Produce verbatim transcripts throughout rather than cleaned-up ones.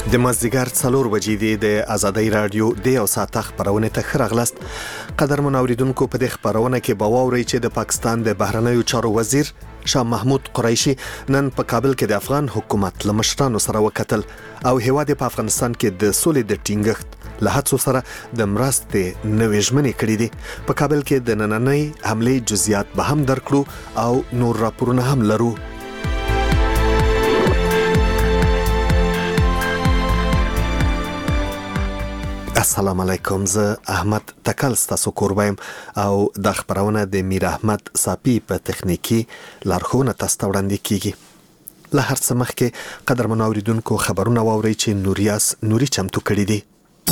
د مازدیګر څلور بجې دی د آزادۍ رادیو د یو ساعت خبرونه ته ښه راغلاست. قدرمن اوریدونکو، په دې خبرونه کې به واورئ چې د پاکستان د بهرنیو چارو وزیر شاه محمود قریشي نن په کابل کې د افغان حکومت له مشرانو سره وکتل او هیواد په افغانستان کې د سولې د ټینګښت له هڅو سره د مرستې نوې ژمنې کړې دي. په کابل کې د نننۍ حملې جزئیات به هم درکړو او نور راپورونه هم لرو. السلام علیکم، زه احمد تکل ستاسو کوربایم او د خبرونه د میر احمد صافی په تخنیکی لارښوونه تاسو ته وړاندې کیږي. له هر څه مخکې قدرمن اوریدونکو خبرونه واورئ چې نوریاس نوري چمتو کړي دي.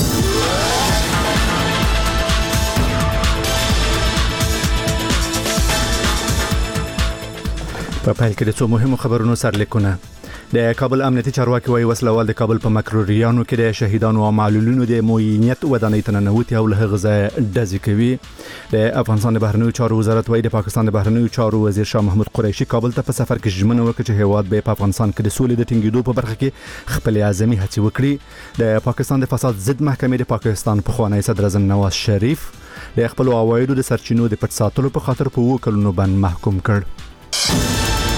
په پیل کې د څو مهمو خبرونو سرلیکونه. د کابل امنیتي چارواکي وايي وسلوال د کابل په مکروریانو کې د شهیدانو او معلولینو د معینیت ودانۍ ته ننوتي او له هغه ځایه ډزې کوي. د افغانستان د بهرنیو چارو وزارت وايي د پاکستان د بهرنیو چارو وزیر شاه محمود قریشي کابل ته په سفر کې ژمنه وکړه چې هیواد به په افغانستان کې د سولې د ټینګېدو په برخه کې خپل اعظمي هڅې وکړي. د پاکستان د فساد ضد محکمې د پاکستان پخوانی صدر اعظم نواز شریف د خپل عوایدو د سرچینو د پټ ساتلو په خاطر په اووه کلونو بند محکوم کړ.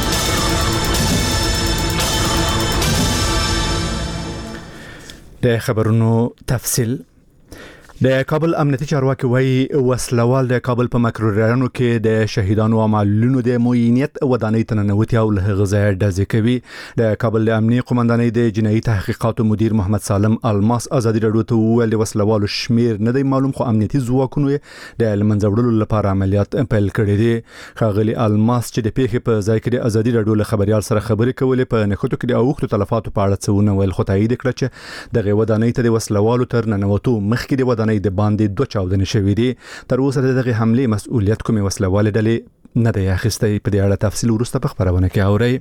د خبرونو تفصیل. د کابل امنیتي چارواکي وايي وسلوال د کابل په مکروریانو کې د شهیدانو او معلولینو د معینیت ودانۍ ته ننوتي او له هغه ځایه ډزې کوي. د کابل د امنیتي قومندانۍ د جنایي تحقیقاتو مدیر محمد سالم الماس ازادي رادیو ته وویل د وسلوالو شمیر نه دی معلوم، خو امنیتي ځواکونو د لمنځه وړلو لپاره عملیات پیل کړي دي. ښاغلي الماس چې د پیښې په ځای کې د ازادي رادیو له خبريال سره خبرې کولې په نښتو کې د اوښتو تلفاتو په اړه څه ونه ویل، خو تایید کړ چې دغه ودانۍ ته د وسلوالو تر ننوتو مخکې د ودانۍ د باندې دوه چاودنې شوې دي. تر اوسه دغه حملې مسؤلیت کومې وسلوالې ډلې نه دی اخیستی. په دې اړه تفصیل وروسته په خبرونه کې اورئ.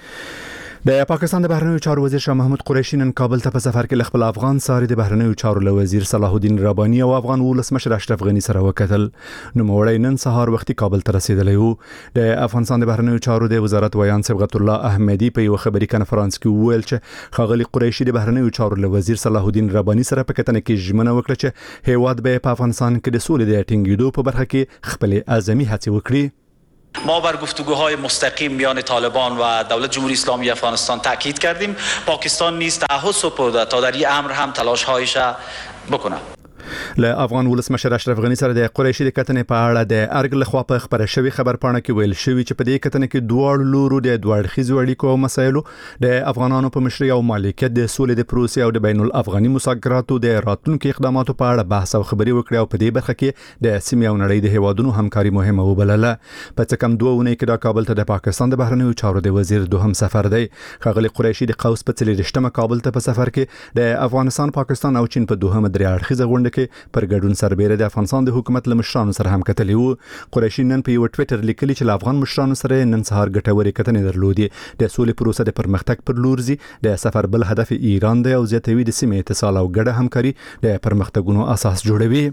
د پاکستان د بهرنیو چارو وزیر شاه محمود قریشي نن کابل ته په سفر کې خپل افغان ساري د بهرنیو چارو له وزیر صلاح الدین رباني او افغان ولسمشر اشرف غنی سره وکتل. نوموړی نن سهار وختي کابل ته رسیدلی و. د افغانستان د بهرنیو چارو د وزارت ویان صبغت الله احمدی په یو خبري کنفرانس کې وویل چې ښاغلي قریشي د بهرنیو چارو له وزیر صلاح الدین رباني سره په کتنه کې ژمنه وکړه چې هیواد به په افغانستان کې د سولې د ټینګېدو په برخه کې خپل اعظمي هڅې وکړي. ما بر گفتگوهای مستقیم میان طالبان و دولت جمهوری اسلامی افغانستان تاکید کردیم. پاکستان نیز تعهد سپرده تا در این امر هم تلاش‌هایش بکنه. له افغان ولسمشر اشرف غنی سره د قریشي د کتنې په اړه د ارګ له خوا په خبره شوی خبر پاڼه کې ویل شوی چې په دې کتنې کې دوه لورو د دوه اړخیزو اړیکو او مسایلو د افغانانو په مشرۍ او مالکیت د سولې د پروسې او د بین الافغاني مذاکراتو د راتلونکو اقداماتو په اړه بحث او خبري وکړي او په دې برخه کې د سیمې او نړۍ د هیوادونو همکاري مهمه وبلله. په څه کم دوه ونې کې د کابل ته د پاکستان د بهرنیو چارو د وزیر دوهم سفر دی. ښاغلي قریشي د قوس په څلېرویشتمه کابل ته په سفر کې د افغانستان، پاکستان او چین په دوهمه درې اړخیزه غونډه کې پر ګډون سربېره د افغانستان د حکومت له مشرانو سره هم کتلی وو. قریشي نن په یو ټویټر لیکلی چې له افغان مشرانو سره نن سهار ګټورې کتنې درلودې. د سولې پروسه د پرمختګ پر لور ځي. د سفر بل هدف ایران دی او زیاتوي د سیمې اتصال او ګډه همکاري د پرمختګونو اساس جوړوي.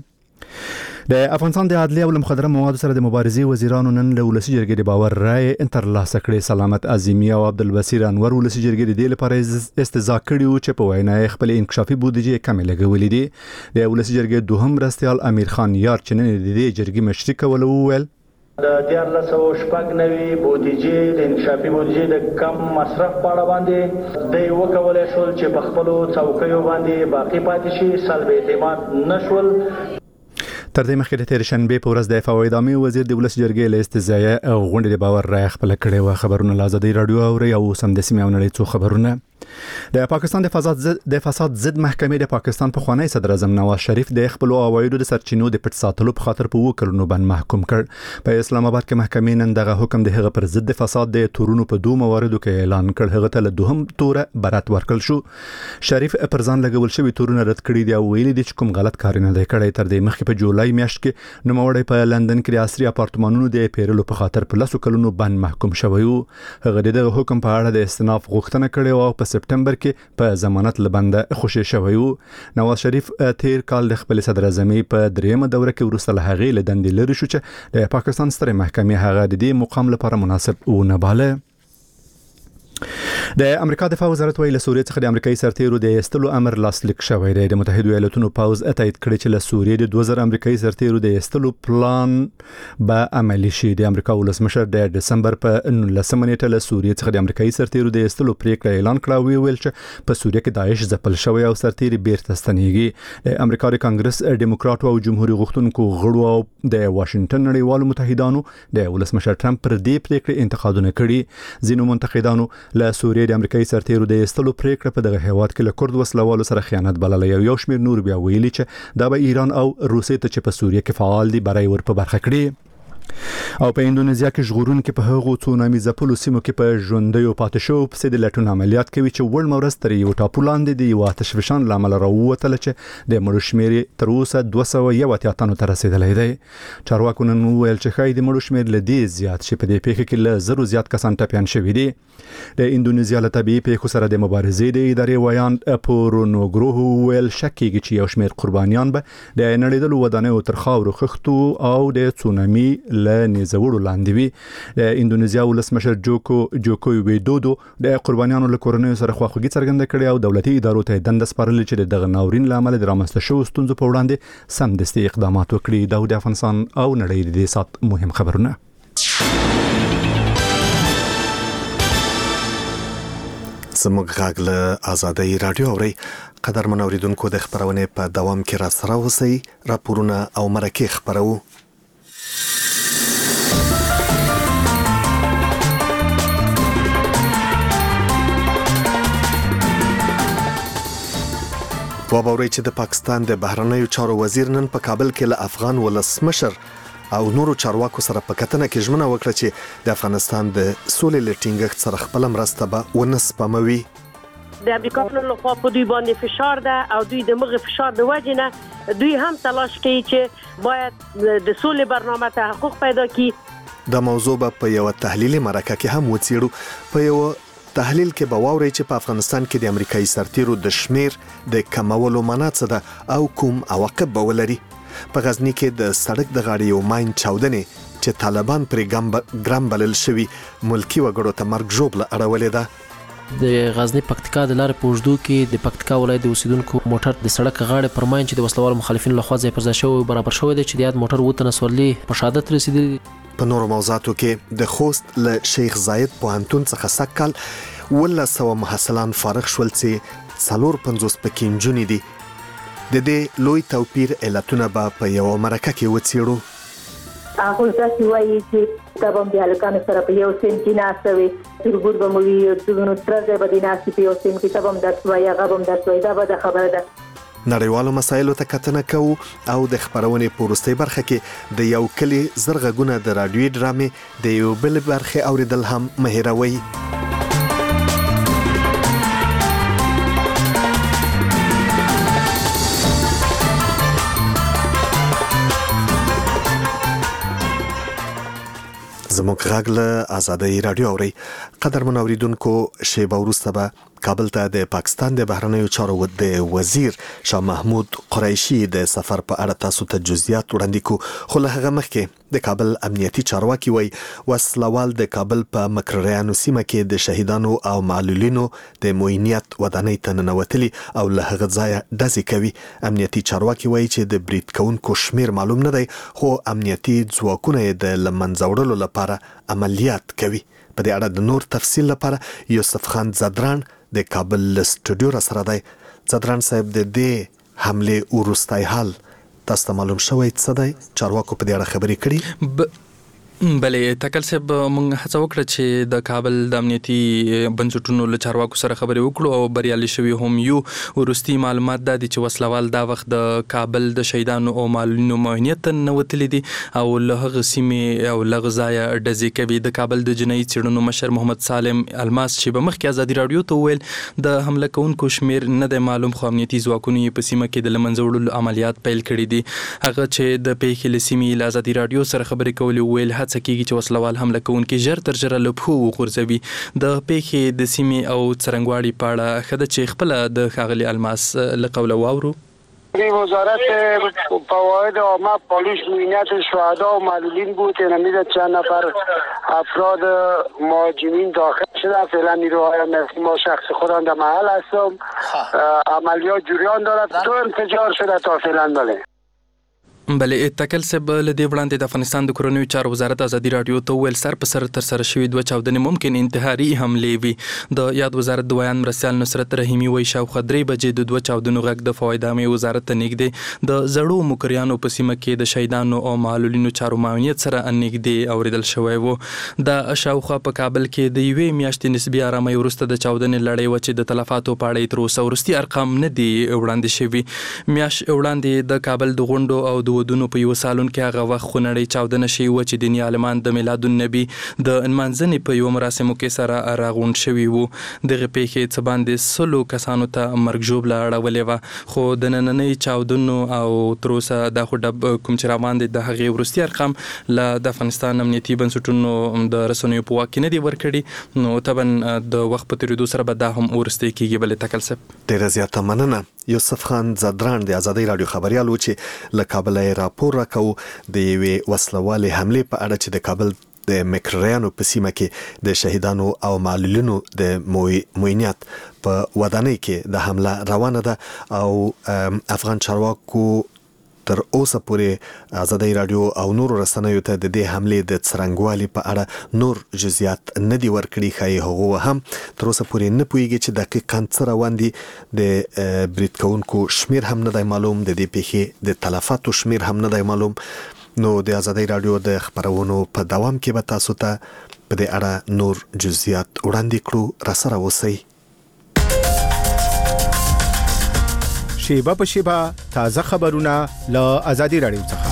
د افغانستان د عدلیه او مخدره موادو سره د مبارزې وزیرانو نن له ولسي جرګې د باور رائے ترلاسه کړې. سلامت عظیمی او عبدالبصیر انور ولسي جرګې د دې لپاره استزا کړي و چې په وینا خپل انکشافي بودیجه کمې لګولې دي. د ولسي جرګې دوهم مرستیال امیر خان یار چې نن د دې جرګې مشري کول وویل د دیارلس سوه شپږ نوي بودیجې د انکشافي بودیجې د کم مصرف په اړه باندې دوی وکولی شول چې په خپلو څوکیو باندې باقي پاتې شي، سلب اعتماد نه شول. تر دې مخکې د تیر شنبې په ورځ د فواید عامه وزیر د ولس جرګې له استزایه غونډې د باور رائے خپل کړې و. خبرونه له آزادۍ رادیو اوري او سم د سیمې او نړۍ څو خبرونه. د پاکستان د فساد ضد د فساد ضد محکمې د پاکستان پخوانی صدر اعظم نواز شریف د خپل عوایدو د سرچینو د پټ ساتلو په خاطر په اووه کلونو بند محکوم کړ. په اسلام آباد کې محکمې نن دغه حکم د هغه پر ضد د فساد د تورونو په دوه مواردو کې اعلان کړ. هغه ته له دوهم توره برات ورکړل شو. شریف پر ځان لګول شوی تورونه رد کړي دي او ویلي دي چې کوم غلط کار نه دی کړی. تر دې مخکې په جولای میاشت کې نوموړی په لندن کې د عصري اپارتمانونو د پیرلو په خاطر په لسو کلونو بند محکوم شوی و. هغه دغه حکم په اړه د استئناف غوښتنه کړې او په سپټمبر کې په ضمانت لبنده خوشی شوی و. نواز شریف تیر کال د خپل صدر اعظمي په دریمه دوره کې وروسته له هغې له دندې لرې شو چې د پاکستان سترې محکمې هغه د دې مقام لپاره مناسب ونه باله. د امریکا دفاع وزارت ویل سوریه څخه د امریکایي سرتیرو د ایستلو امر لاسلیک شوی دی. د متحده ایالاتونو پوز تایید کړی چې له سوریې د دوه زره امریکایي سرتیرو د ایستلو پلان به عملی شي. د امریکا ولسمشر د دسمبر په نولسمه نیټه له سوریې څخه د امریکایي سرتیرو د ایستلو پریکړه اعلان کړه او ویل چې په سوریه کې داعش ځپل شوی او سرتیري بیرته ستنیږي. د امریکا د کانګرس ډیموکراتو او جمهوریت غوښتونکو غړو او د واشنگټن نړیوالو متحدانو د ولسمشر ټرمپ پر دې پریکړه انتقادونه کړي. ځینو منتقدانو له سوریې د امریکایي سرتیرو د ایستلو پریکړه په دغه هیواد کې له کورد وسلوالو سره خیانت بللې او یو شمېر نور بیا ویلي چې دا به ایران او روسیې ته چې په سوریه کې فعال دي برای ور په برخه کړي. او په اندونیزیا کې ژغورونکو په هغو تسونامي ځپلو سیمو کې په ژوندیو پاتې شو په د لټون عملیات کوي چې وړ مورس تر یو ټاپو لاندې دی یو آتش فشان لامل راووتل چې د مړو شمېر تر اوسه دوه سوه یو اتیا تنو ته رسیدلی دی. چارواکو نن ویل چې ښایي د مړو شمېر له دې زیات شي. په دې پیښه کې له زرو زیات کسان ټپیان شوي دي. د اندونیزیا له طبیعي پیښو سره د مبارزې د ادارې ویان پورونوګروهو ویل شک کېږي چې یو شمېر قربانیان به د نړیدلو ودانیو تر خاورو خښتو او د تسونامي له نیزوړو لاندې وي. د اندونیزیا ولسمشر جوکو جوکو ویدودو د قربانیانو له کورنیو سره خواخوږي څرګنده کړې او دولتي ادارو ته دنده سپارلې چې دغه ناورین له امله د رامنځته شوو ستونزو په وړاندې سمدستي اقدامات وکړي. دا د افغانستان او نړۍ د سات مهم خبرونه. زموږ غږ له آزادۍ رادیو اوري. قدرمن اوریدونکو د خبرونې په دوام کې را سره اوسئ. راپورونه او مرکې خبرو. وبوري چې د پاکستان د بهرنیو چارو وزیر نن په کابل کې له افغان ولسمشر او نورو چارواکو سره په کتنه کې ژمنه وکړه چې د افغانستان د سولې لټینګښت سره خپل مرسته به ونه سپموي. د امریکا په لخوا په دوی باندې فشار ده او دوی د مغه فشار د وجې نه دوی هم تلاش کوي چې باید د سولې برنامه ته حقوق پیدا کړي. د موضوع په یو تحلیلي مرکه کې هم وڅېړو. په یو تحلیل کې به واوري چې په افغانستان کې د امریکایي سرتیرو د شمیر د کمولو معنا څه ده او کوم عواقب به ولري. په غزنی کې د سړک د غاړې یو ماین چاودنې چې طالبان پرې ګرام بلل شوي ملکی وګړو ته مرګ ژوبله اړولې ده. د غزنی پکتیکا د لارې په اوږدو کې د پکتیکا ولایت د اوسیدونکو موټر د سړک غاړې پر ماین چې د وسلوالو مخالفینو لخوا ځای پر ځای شوی برابر شوی دی چې د یاد موټر وته نسورلي په شهادت رسیدلی. په نورو موضوعاتو کې د خوست له شیخ زاید پوهنتون څخه سږ کال اوولس سوه محصلان فارغ شول چې څلور پنځوس پکې نجونې دي. د دې لوی توپیر علتونه به په یو مرکه کې وڅېړو. هغه ځکه وایي چې دا به د هلکانو سره په یو سیم کې ناسته وي تربور به مو وي دغه ترځای به د ناستې په یو سیم کې ته به هم درس وایي هغه به هم درس وایي. دا به د خبره ده. نړیوالو مسایلو ته کتنه کوو او د خبرونې په وروستۍ برخه کې د یو کلي زر غږونه د راډیوي ډرامې د یو بل برخې اوریدل هم مه هېروئ. زموږ غږ له آزادۍ رادیو اوري. قدرمن اوریدونکو شیبه وروسته به کابل ته د پاکستان د بهرنیو چارو د وزیر شاه محمود قریشي د سفر په اړه تاسو ته جزئیات وړاندې کو. خو له هغه مخکې د کابل امنیتي چارواکي وایي وسلوال د کابل په مکرریانو سیمه کې د شهیدانو او معلولینو د معاینات ودانۍ ته ننوتلي او له هغه ځایه ډزې کوي. امنیتي چارواکي وایي چې د برید کوونکو شمیر معلوم نه دی خو امنیتي ځواکونه یې د له منځه وړلو لپاره عملیات کوي. په دې اړه د نور تفصیل لپاره یوسف خان زدران د کابل سټوډیو را سره دی. زدران صاحب د دې حمله وروستی حال تاسو ته معلوم شوی څه دی؟ چارواکو په دې اړه خبرې کړي؟ ب... بلې تکل صاحب موږ هڅه وکړه چې د کابل د امنیتي بنسټونو له چارواکو سره خبرې وکړو او بریالي شوي هم یو. وروستي معلومات دا دي چې وسلوال دا وخت د کابل د شهیدانو او معلولینو معاینات ته ننوتلي دي او له هغه سیمې او له هغه ځایه ډزې کوي. د کابل د جنایي څېړنو مشر محمد سالم الماس چې به مخکې ازادي راډیو ته وویل د حمله کوونکو شمیر نه دی معلوم خو امنیتي ځواکونو یې په سیمه کې د له منځه وړلو عملیات پیل کړي دي. هغه چې د پیښې له سیمې له ازادي راډیو سره خبرې کولې ویل هڅه کېږي چې وسلوال حمله کوونکي ژر تر ژره له پښو وغورځوي. د پیښې د سیمې او څرنګواړي په اړه ښه ده چې خپله د ښاغلي الماس له قوله واورو. وزارت فواید عامه پالیس معاینات شهدا و معلولین بود. نمیده چند نفر افراد مهاجمین داخل شده. فعلا نیروهای امنیتی ما شخص خودم در محل هستم. عملیات جریان دارد. تو انفجار شده تا فعلا. بله بله اتکل سب لدی وړاندې د افغانستان د کورنیو چارو وزارت ازادي رادیو ته ویل سر په سر تر سره شوی دوه چاودنې ممکن انتحاري حمله وي. د یاد وزارت د بیان مرستیال نصرت رحیمی وایي شاوخوا درې بجې د دوه چاودنو غږ د فواید عامه وزارت ته نږدې د زړو مکریانو په سیمه کې د شهیدانو او معلولینو چارو معاونیت سره نږدې اوریدل شوی و. د شاوخوا په کابل کې د یوې میاشتې نسبي آرامۍ وروسته د چاودنې لړۍ و چې د تلفاتو په اړه تر اوسه وروستي ارقام نه دي وړاندې شوي. میاشت وړاندې د کابل د غونډو او د ودونو په یو سالون کې هغه وخت خونړۍ چاودنه شوې وه چې دیني عالمان د میلاد النبي د نمانځنې په یو مراسمو کې سره راغونډ شوي وو. دغه پیښې څه باندې سلو کسانو ته مرګ ژوبله اړولې وه، خو د نننۍ چاودنو او تر اوسه دا خو ډب کوم چې روان دی د هغې وروستي ارقام له د افغانستان امنیتي بنسټونو د رسنیو په واک کې نه دي ورکړي. نو طبعا د وخت په تېرېدو سره به دا هم وروستی کېږي. بلې تکل صاحب ډېره زیاته مننه. یوسف خان زدران د ازادۍ راډیو خبريال و چې له کابل راپور راکو د یوې وسلوالې حمله په اړه چې د کابل د مکرریانو په سیمه کې د شهیدانو او معلولینو د موینیت په ودانۍ کې د حمله روانه ده او افغان چارواکو تر اوسه پورې ازادۍ راډیو او نورو رسنیو ته د دې حملې د څرنګوالي په اړه نور جزئیات نه دي ورکړي. ښایي هغه هم تر اوسه پورې نه پوهیږي چې دقیقاً څه روان دي. د برید کوونکو شمیر هم نه دی معلوم، د دې پیښې د تلفاتو شمیر هم نه دی معلوم. نو د ازادۍ راډیو د خبرونو په دوام کې به تاسو ته په دې اړه نور جزئیات وړاندې کړو. را سره اوسئ. شیبه په شیبه تازه خبرونه له ازادي راډیو څخه.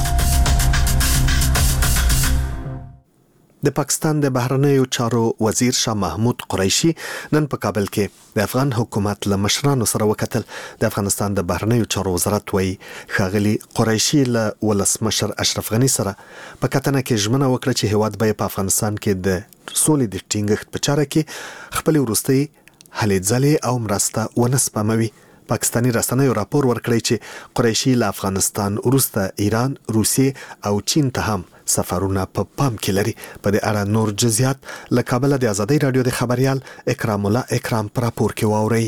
د پاکستان د بهرنیو چارو وزیر شاه محمود قریشي نن په کابل کې د افغان حکومت له مشرانو سره وکتل. د افغانستان د بهرنیو چارو وزارت وایي ښاغلي قریشي له ولسمشر اشرف غني سره په کتنه کې ژمنه وکړه چې هیواد به په افغانستان کې د سولې د ټینګښت په چاره کې خپل وروستي هلې ځلې او مرسته ونه سپموي. پاکستاني رسنیو راپور ورکړی چې قریشي له افغانستان وروسته ایران، روسیې او چین ته هم سفرونه په پام کې لري. په دې اړه نور جزئیات له کابل د ازادۍ راډیو د خبريال اکرام الله اکرام پر راپور کې واوري.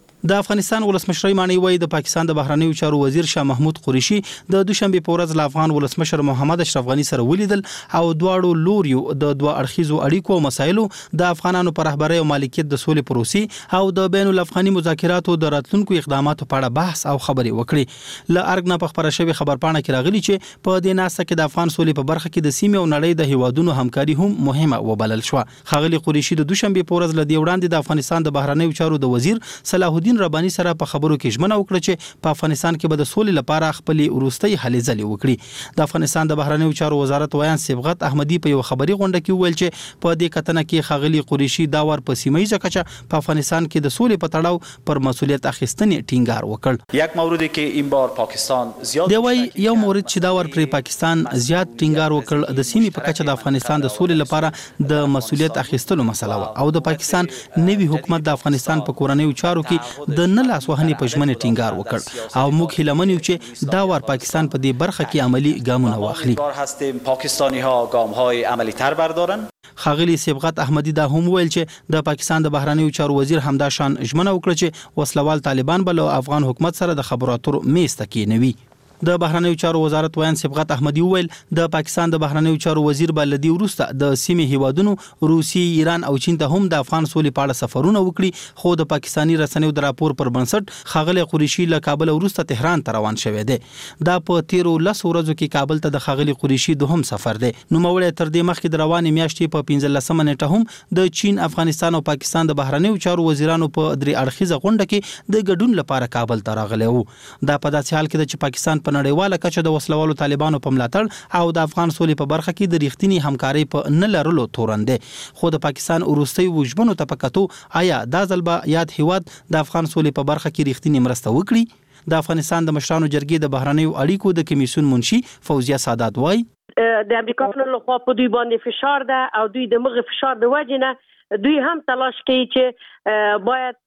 د افغانستان ولسمشر مانی وای د پاکستان د بهرنیو چارو وزیر شاه محمود قریشي د دوشنبه په ورځ له افغان ولسمشر محمد اشرف غني سره ولیدل او دواړو لوریو د دوه اړخیزو اړیکو او مسایلو د افغانانو پر رهبرۍ او مالکیت د سولې پروسې او د بین الافغاني مذاکراتو د راتلونکو اقداماتو په اړه بحث او خبرې وکړي. ل ارګنا په خبره شوی خبرپاڼه کې راغلي چې په دې ناسه کې د افغان سولې په برخه کې د سیمې او نړۍ د هیوادونو همکاري هم مهمه وبلل شو. خاغلی قریشي د دوشنبه په ورځ له دې وړاندې د افغانستان د بهرنیو چارو د وزیر صلاح الدین رباني سره په خبرو کې ژمنه وکړه چې په افغانستان کې به د سولې لپاره خپل وروستي هلې ځلې وکړي. د افغانستان د بهرنیو چارو وزارت ویان صبغت احمدي په یو خبري غونډه کې ویل چې په دې کتنه کې خاغلی قریشي دا ور په سیمایي کچه په افغانستان کې د سولې په تړاو پر مسؤلیت اخیستنې ټینګار وکړ. یک موردی که این بار پاکستان زیاد دی وای یو مورد چې دا ور پر پاکستان زیات ټینګار وکړ د سیمې په کچه د افغانستان د سولې لپاره د مسؤلیت اخیستلو مسله و او د پاکستان نوي حکومت د افغانستان په کورنیو چارو کې د نه لاس وهنې په ژمنې ټینګار وکړ او موږ هیله من یو چې دا ور پاکستان په دې برخه کې عملی ګامونه واخلي. پاکستانی ها گام های عملی تر بردارن. خاغلی صبغت احمدی دا هم ویل چې د پاکستان د بهرنیو چارو وزیر همدا شان ژمنه وکړه چې وسلوال طالبان بل افغان حکومت سره د خبرو اترو میز ته کېنوي. د بهرنیو چارو وزارت ویان صبغت احمدی ویل د پاکستان د بهرنیو چارو وزیر بلدی ورسته د سیمې هیوادونو روسي، ایران او چین ته هم د افغان سولې په اړه سفرونه وکړي. خو د پاکستانی رسنیو د راپور پر بنسټ خاغلی قریشي له کابل ورسته تهران ته روان شوی دی. دا په تیرو لس ورځو کې کابل ته د خاغلی قریشي دوهم سفر دی. نو مولې تر دې مخکې د روانې میاشتې په پنځلسمه نیټه هم د چین، افغانستان او پاکستان د بهرنیو چارو وزیرانو په درې اړخیزه غونډه کې د ګډون لپاره کابل ته راغلي وو. دا په داسې حال کې د چې پاکستان په نړیواله کچه د وسلوالو طالبانو په ملاتړ او د افغان سولې په برخه کې د ریښتینی همکارۍ په نه لرلو تورن دی. خو د پاکستان وروستي وجبنو ته پکاتو آیا دا ځل به یاد هیواد د افغان سولې په برخه کې ریښتینی مرسته وکړي؟ د افغانستان د مشرانو جرګې د بهرنیو اړیکو د کمیسیون منشي فوزیه سادات وایي د امریکا په لخوا په دوی باندې فشار ده او دوی د مغه فشار د وجې نه دوی هم تلاش کوي چې باید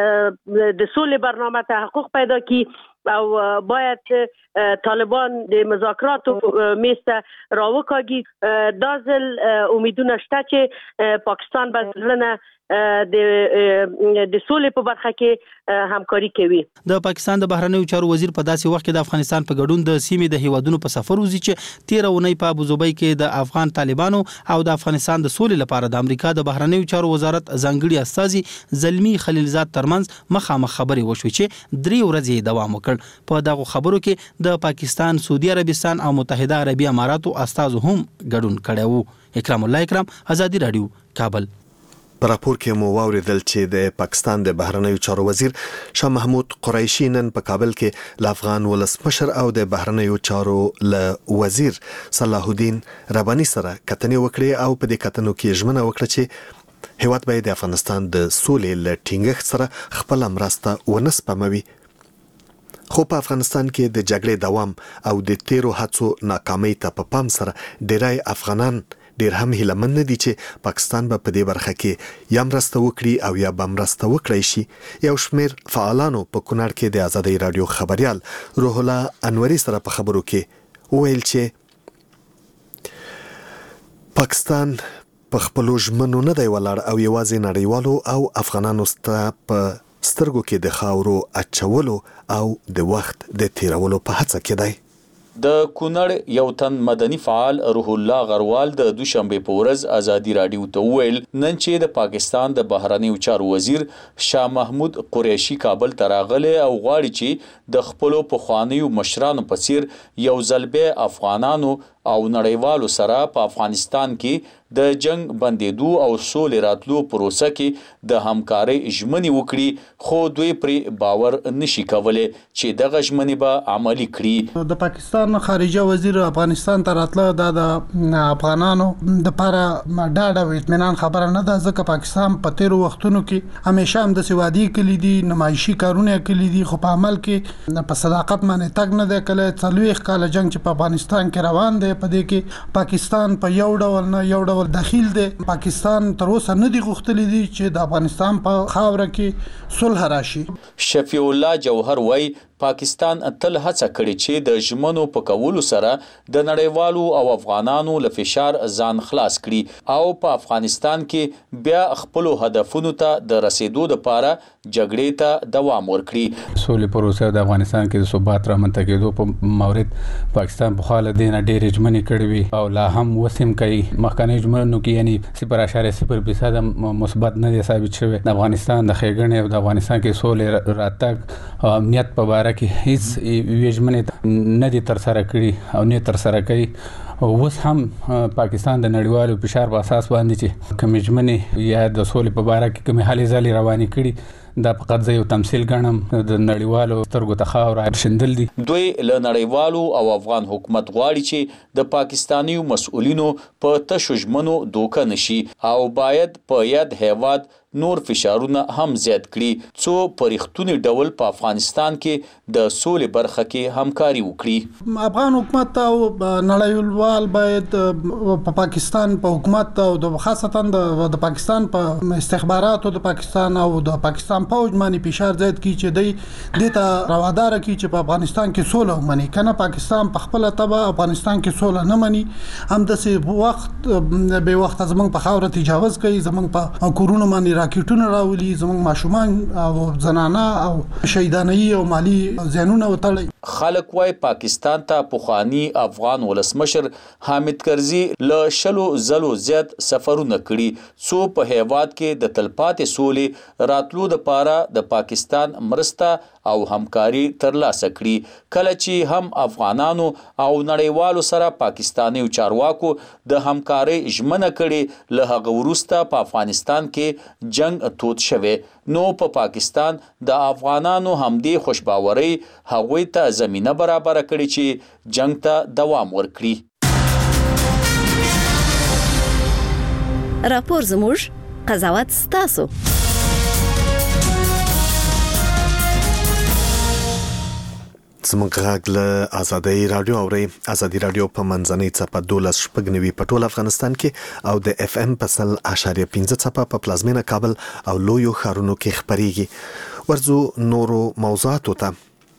د سولې برنامه تحقق پیدا کړي او باید طالبان د مذاکراتو میز ته راوکاږي. دا ځل امیدونه شته چې پاکستان به ځلنه د د سولې په برخه کې همکاري کوي. د پاکستان د بهرنیو چارو وزیر په داسې وخت کې د افغانستان په ګډون د سیمې د هیوادونو په سفر وزي چې تیر اونۍ په ابوظبي کې د افغان طالبانو او د افغانستان د سولې لپاره د امریکا د بهرنیو چارو وزارت ځانګړي استاذي زلمی خلیلزاد ترمنځ مخامخ خبرې وشوې چې درې ورځې دوام وکړ. په دغه خبرو کې د پاکستان، سعودي عربستان او متحده عربي اماراتو استازو هم ګډون کړی وو. اکرام الله اکرام، آزادي رادیو، کابل. په راپور کې مو واوریدل چې د پاکستان د بهرنیو چارو وزیر شاه محمود قریشي نن په کابل کې ل افغان ولسمشر او د بهرنیو چارو ل وزیر صلاح الدین رباني سره کتنې وکړې او په دې کتنو کې ژمنه وکړه چې هیواد به د افغانستان د سولې ل ټینګښت سره خپل مرسته ونه سپموي. خو په افغانستان کې د جګړې دوام او د تیرو هڅو ناکامۍ ته په پام سره ډیری افغانان ډیر هم هیلمن دي چې پاکستان به په دې برخه کې یا مرسته وکړي او یا به مرسته وکړي شي. یو شمیر فعالانو په کونړ کې د آزادۍ رادیو خبريال روح الله انوري سره په خبرو کې وویل چې پاکستان په خپل ژمنو نه دی ولاړ او یوازې نړیوالو او افغانانو ستاسو په سترګو کې د خاورو اچولو او د وخت د تیرولو په هڅه کې دی. د کونړ یو تن مدني فعال روح الله غروال د دوشنبه په ورځ آزادي رادیو ته ویل نن چې د پاکستان د بهرنیو چارو وزیر شاه محمود قریشي کابل ته راغلی او غواړي چې د خپل پخوانیو مشرانو په څیر یو ځل به افغانانو او نړیوالو سره په افغانستان کې د جنگ بندیدو او سولې راتلو پروسه کې د همکارۍ ژمنې وکړي، خو دوی پر باور نشي کولای چې دغه ژمنې به عملي کړي. د پاکستان خارجه وزیر افغانستان ته راتله د افغانانو د لپاره ډاډه او اطمینان خبره نه ده، ځکه پاکستان په تیرو وختونو کې همیشه هم د سوادي کلی دي نمایشي کارونه کلی دي، خو په عمل کې په صداقت باندې تګ نه دی کله. څلوېښت کاله جنگ چې په افغانستان کې روان دی په دې کې پاکستان په یو ډول نه یو ډول داخل دی. پاکستان تر اوسه نه دی غوښتلی دي چې د افغانستان په خاوره کې صلح راشي. شفیع الله جوهر وای پاکستان تل هڅه کړې چې د ژمنو په کولو سره د نړیوالو او افغانانو له فشار ځان خلاص کړي او په افغانستان کې بیا خپل هدفونو ته د رسیدو لپاره جګړې ته دوام ورکړي. سولې پروسه د افغانستان کې د ثبات رامنځته کېدو په مورد پاکستان په خاله دینه ډېرې ژمنې کړې وي او لا هم وسیم کوي. مخکنی ژمنو کې یعنی صفر اعشاریه صفر فیصد مثبت نه دی ثابت شوی. د افغانستان د ښېګڼې او د افغانستان کې سولې راتګ او امنیت په اړه کې هیڅ ویژمنې نه دي تر سره کړي او نه تر سره کوي. اوس هم پاکستان د نړیوالو فشار په اساس باندې چې کوم ژمنې یا د سولې په اړه کې کوم حالې ځلې روانې کړي دا فقط یو تمثيل ګڼم د نړیوالو سترګو ته خاور شندل دي. دوی له نړیوالو او افغان حکومت غواړي چې د پاکستاني مسؤلینو په تشو ژمنو دوکه نشي او باید په یاد هیواد نور فشارونه هم زیات کړي څو پرختونی ډول په افغانستان کې د سولې برخه کې همکاري وکړي. افغان حکومت او نړیوال باید په پاکستان په حکومت او د خاصتا د پاکستان په استخباراتو د پاکستان او د پاکستان پوج باندې فشار زیات کړي چې دوی د ته روادار کړي چې په افغانستان کې سوله ومني. کنه پاکستان په خپل تبع افغانستان کې سوله نه مني، هم د څه وخت به وخت زمونږ په خاوره تجاوز کوي، زمونږ په کورونو باندې راکټونه راولي، زموږ ماشومان او زنانه او شهیدانۍ او مالی زیانونه وتړي. خلک وای پاکستان ته پخوانی افغان ولسمشر حامد کرزي له شلو زلو زیات سفرونه کړي څو په هیواد کې د تلپاتې سولې راتلو لپاره د پاکستان مرسته او همکاري ترلاسه کړي. کله چې هم افغانانو او نړیوالو سره پاکستاني چارواکو د همکاري ژمنه کړي، له هغه وروسته په افغانستان کې جنگ تود شوه نو په پا پاکستان د افغانانو همدې خوشباوري هغوی ته زمينه برابر کړي چې جنگ ته دوام ورکړي. راپور زموږ قضاوت ستاسو. زموږ غږ له آزادۍ رادیو اوري. آزادۍ رادیو په منځنۍ څپه دولس شپږ نوي په ټول افغانستان کې او د اف ام په سل اشاریه پنځه څپه په پلازمینه کابل او لویو ښارونو کې خبريږي. ورځو نورو موضوعاتو ته.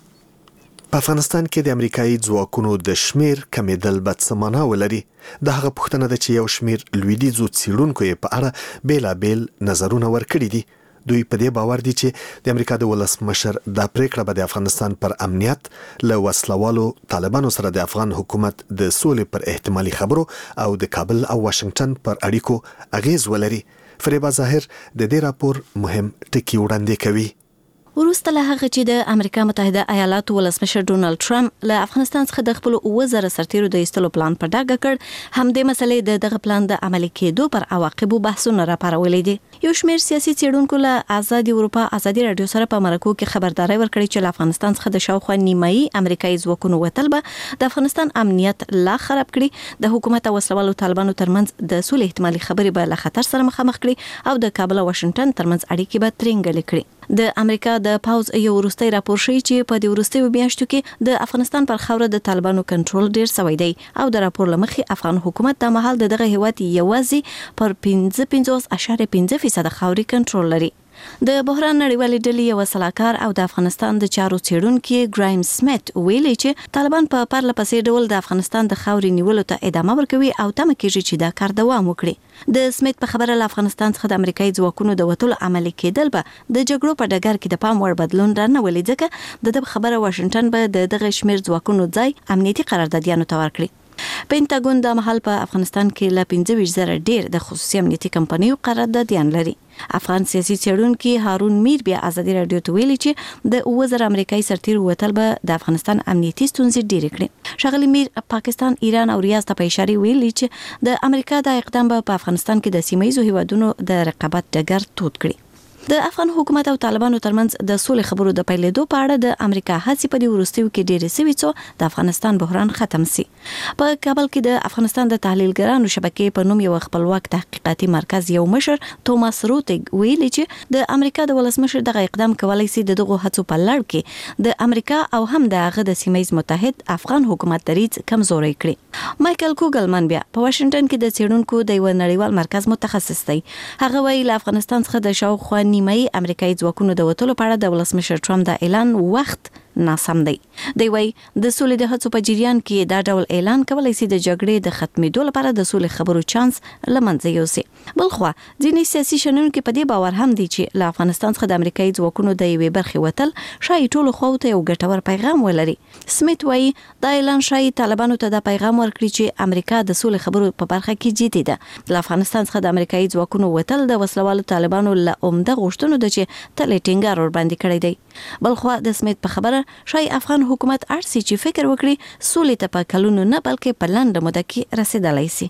په افغانستان کې د امریکایي ځواکونو د شمیر کمیدل بد سمانه ولري. د هغه پوښتنه ده چې یو شمیر لویدیځو څېړونکو یې په اړه بیلابیل نظرونه ورکړي دي. دوی په دې باور دي چې د امریکا د ولسمشر د پریکړه به د افغانستان پر امنیت له وسلوالو طالبانو سره د افغان حکومت د سولې پر احتمالي خبرو او د کابل او واشنگټن پر اړیکو اغیز ولري. فریبا ظاهر د دې راپور مهم ټکی وړاندې کوي. وروسته له هغه چې د امریکا متحده ایالاتو ولسمشر ډونالد ټرمپ له افغانستان څخه د خپل وزیر سرتیرو د ایستلو پلان په ډاګه کړ، هم د مسلې د دغه پلان د عملي کېدو پر عواقبو بحثونه راپارولې دي. یو شمېر سیاسي څېړونکو له آزادي اروپا آزادي رادیو سره په مرکو کې خبرداري ورکړې چې له افغانستان څخه د شاوخوا نیمایي امریکایي ځواکونو وتل به د افغانستان امنیت لا خراب کړي، د حکومت او وسلوالو طالبانو ترمنځ د سولې احتمالي خبرې به له خطر سره مخامخ کړي او د کابل او واشنگټن ترمنځ اړیکې به ترنګلې کړي. د امریکا د پاوز یو وروستي راپور شي چې په دې وروستي میاشتو کې د افغانستان پر خاوره د طالبانو کنټرول ډیر سوی دی او د راپور لمخې افغان حکومت د مهال دغه هیواد یوازې پر پنځه پنځوس اشاریه پنځه فیصد خاوري کنټرول لري. د بحران نړیوالې ډلې یو سلاکار او د افغانستان د چارو څېړونکي ګرایم سمیت ویلي چې طالبان په پرله پسې ډول د افغانستان د خاوري نیولو ته ادامه ورکوي او تمه کیږي چې دا کار دوام وکړي. د سمیت په خبره له افغانستان څخه د امریکایي ځواکونو د وټول عملي کېدل به د جګړو په ډګر کې د پام وړ بدلون رانه ولې ځکه د دغه خبره واشنگټن به د دغه شمیر ځواکونو ځای امنیتي قراردادیانو ته ورکړي. پینټاګون د محل په افغانستان کې له پنځه ویشت زره ډیر د خصوصي امنیتي کمپنیو قراردادیان لري. افغان سیاسي څېړونکي هارون میر بیا آزادي رادیو ته ویلي چې د وزیر امریکایي سرتیرو وتل به د افغانستان امنیتي ستونزې ډېرې کړي. ښاغلي میر پاکستان، ایران او ریاض ته په اشاره ویلي چې د امریکا د اقدام په افغانستان کې د سیمه‌ییزو هیوادونو د رقابت ډګر تود کړي. د افغان حکومت او طالبانو ترمنځ د سولې خبرو د پیلېدو په اړه د امریکا هڅې په دې وروستیو کې ډېرې سوي څو د افغانستان بحران ختم سي. په کابل کې د افغانستان د تحلیلګرانو شبکې په نوم یو خپلواک تحقیقاتي مرکز یو مشر توماس روتګ ویلي چې د امریکا د ولسمشر دغه اقدام کولای شي د دغه هڅو په لړ کې د امریکا او هم د هغه د سیمه‌ییز متحد افغان حکومت دریځ کمزوري کړي. مایکل کوګلمن بیا په واشنگټن کې د څېړونکو د یو نړیوال مرکز متخصص دی. هغه ویلي له افغانستان څخه د شاوخوا نیمایي امریکایي ځواکونو د وټولو په اړه د ولسمشر ټرمپ د اعلان وخت ناسم دی. دی وایي د سولې د هڅو په جریان کې دا ډول اعلان کولای شي د جګړې د ختمېدو لپاره د سولې خبرو چانس له منځه یوسي. بلخوا ځینې سیاسي شنونکي په دې باور هم دي چې له افغانستان څخه د امریکایي ځواکونو د یوې برخې وتل شاید ټولو خواو ته یو ګټور پیغام ولري. سمیت وایي دا اعلان شاید طالبانو ته دا پیغام ورکړي چې امریکا د سولې خبرو په برخه کې جدي ده. له افغانستان څخه د امریکایي ځواکونو وتل د وسلوالو طالبانو له عمده غوښتنو ده چې تلې ټینګار ور باندې کړی دی. بلخوا د سمیت په خبره شای افغان حکومت ارسي چې فکر وکړي سولې ته په کلونو نه بلکې په لنډه موده کې رسیدلای شي.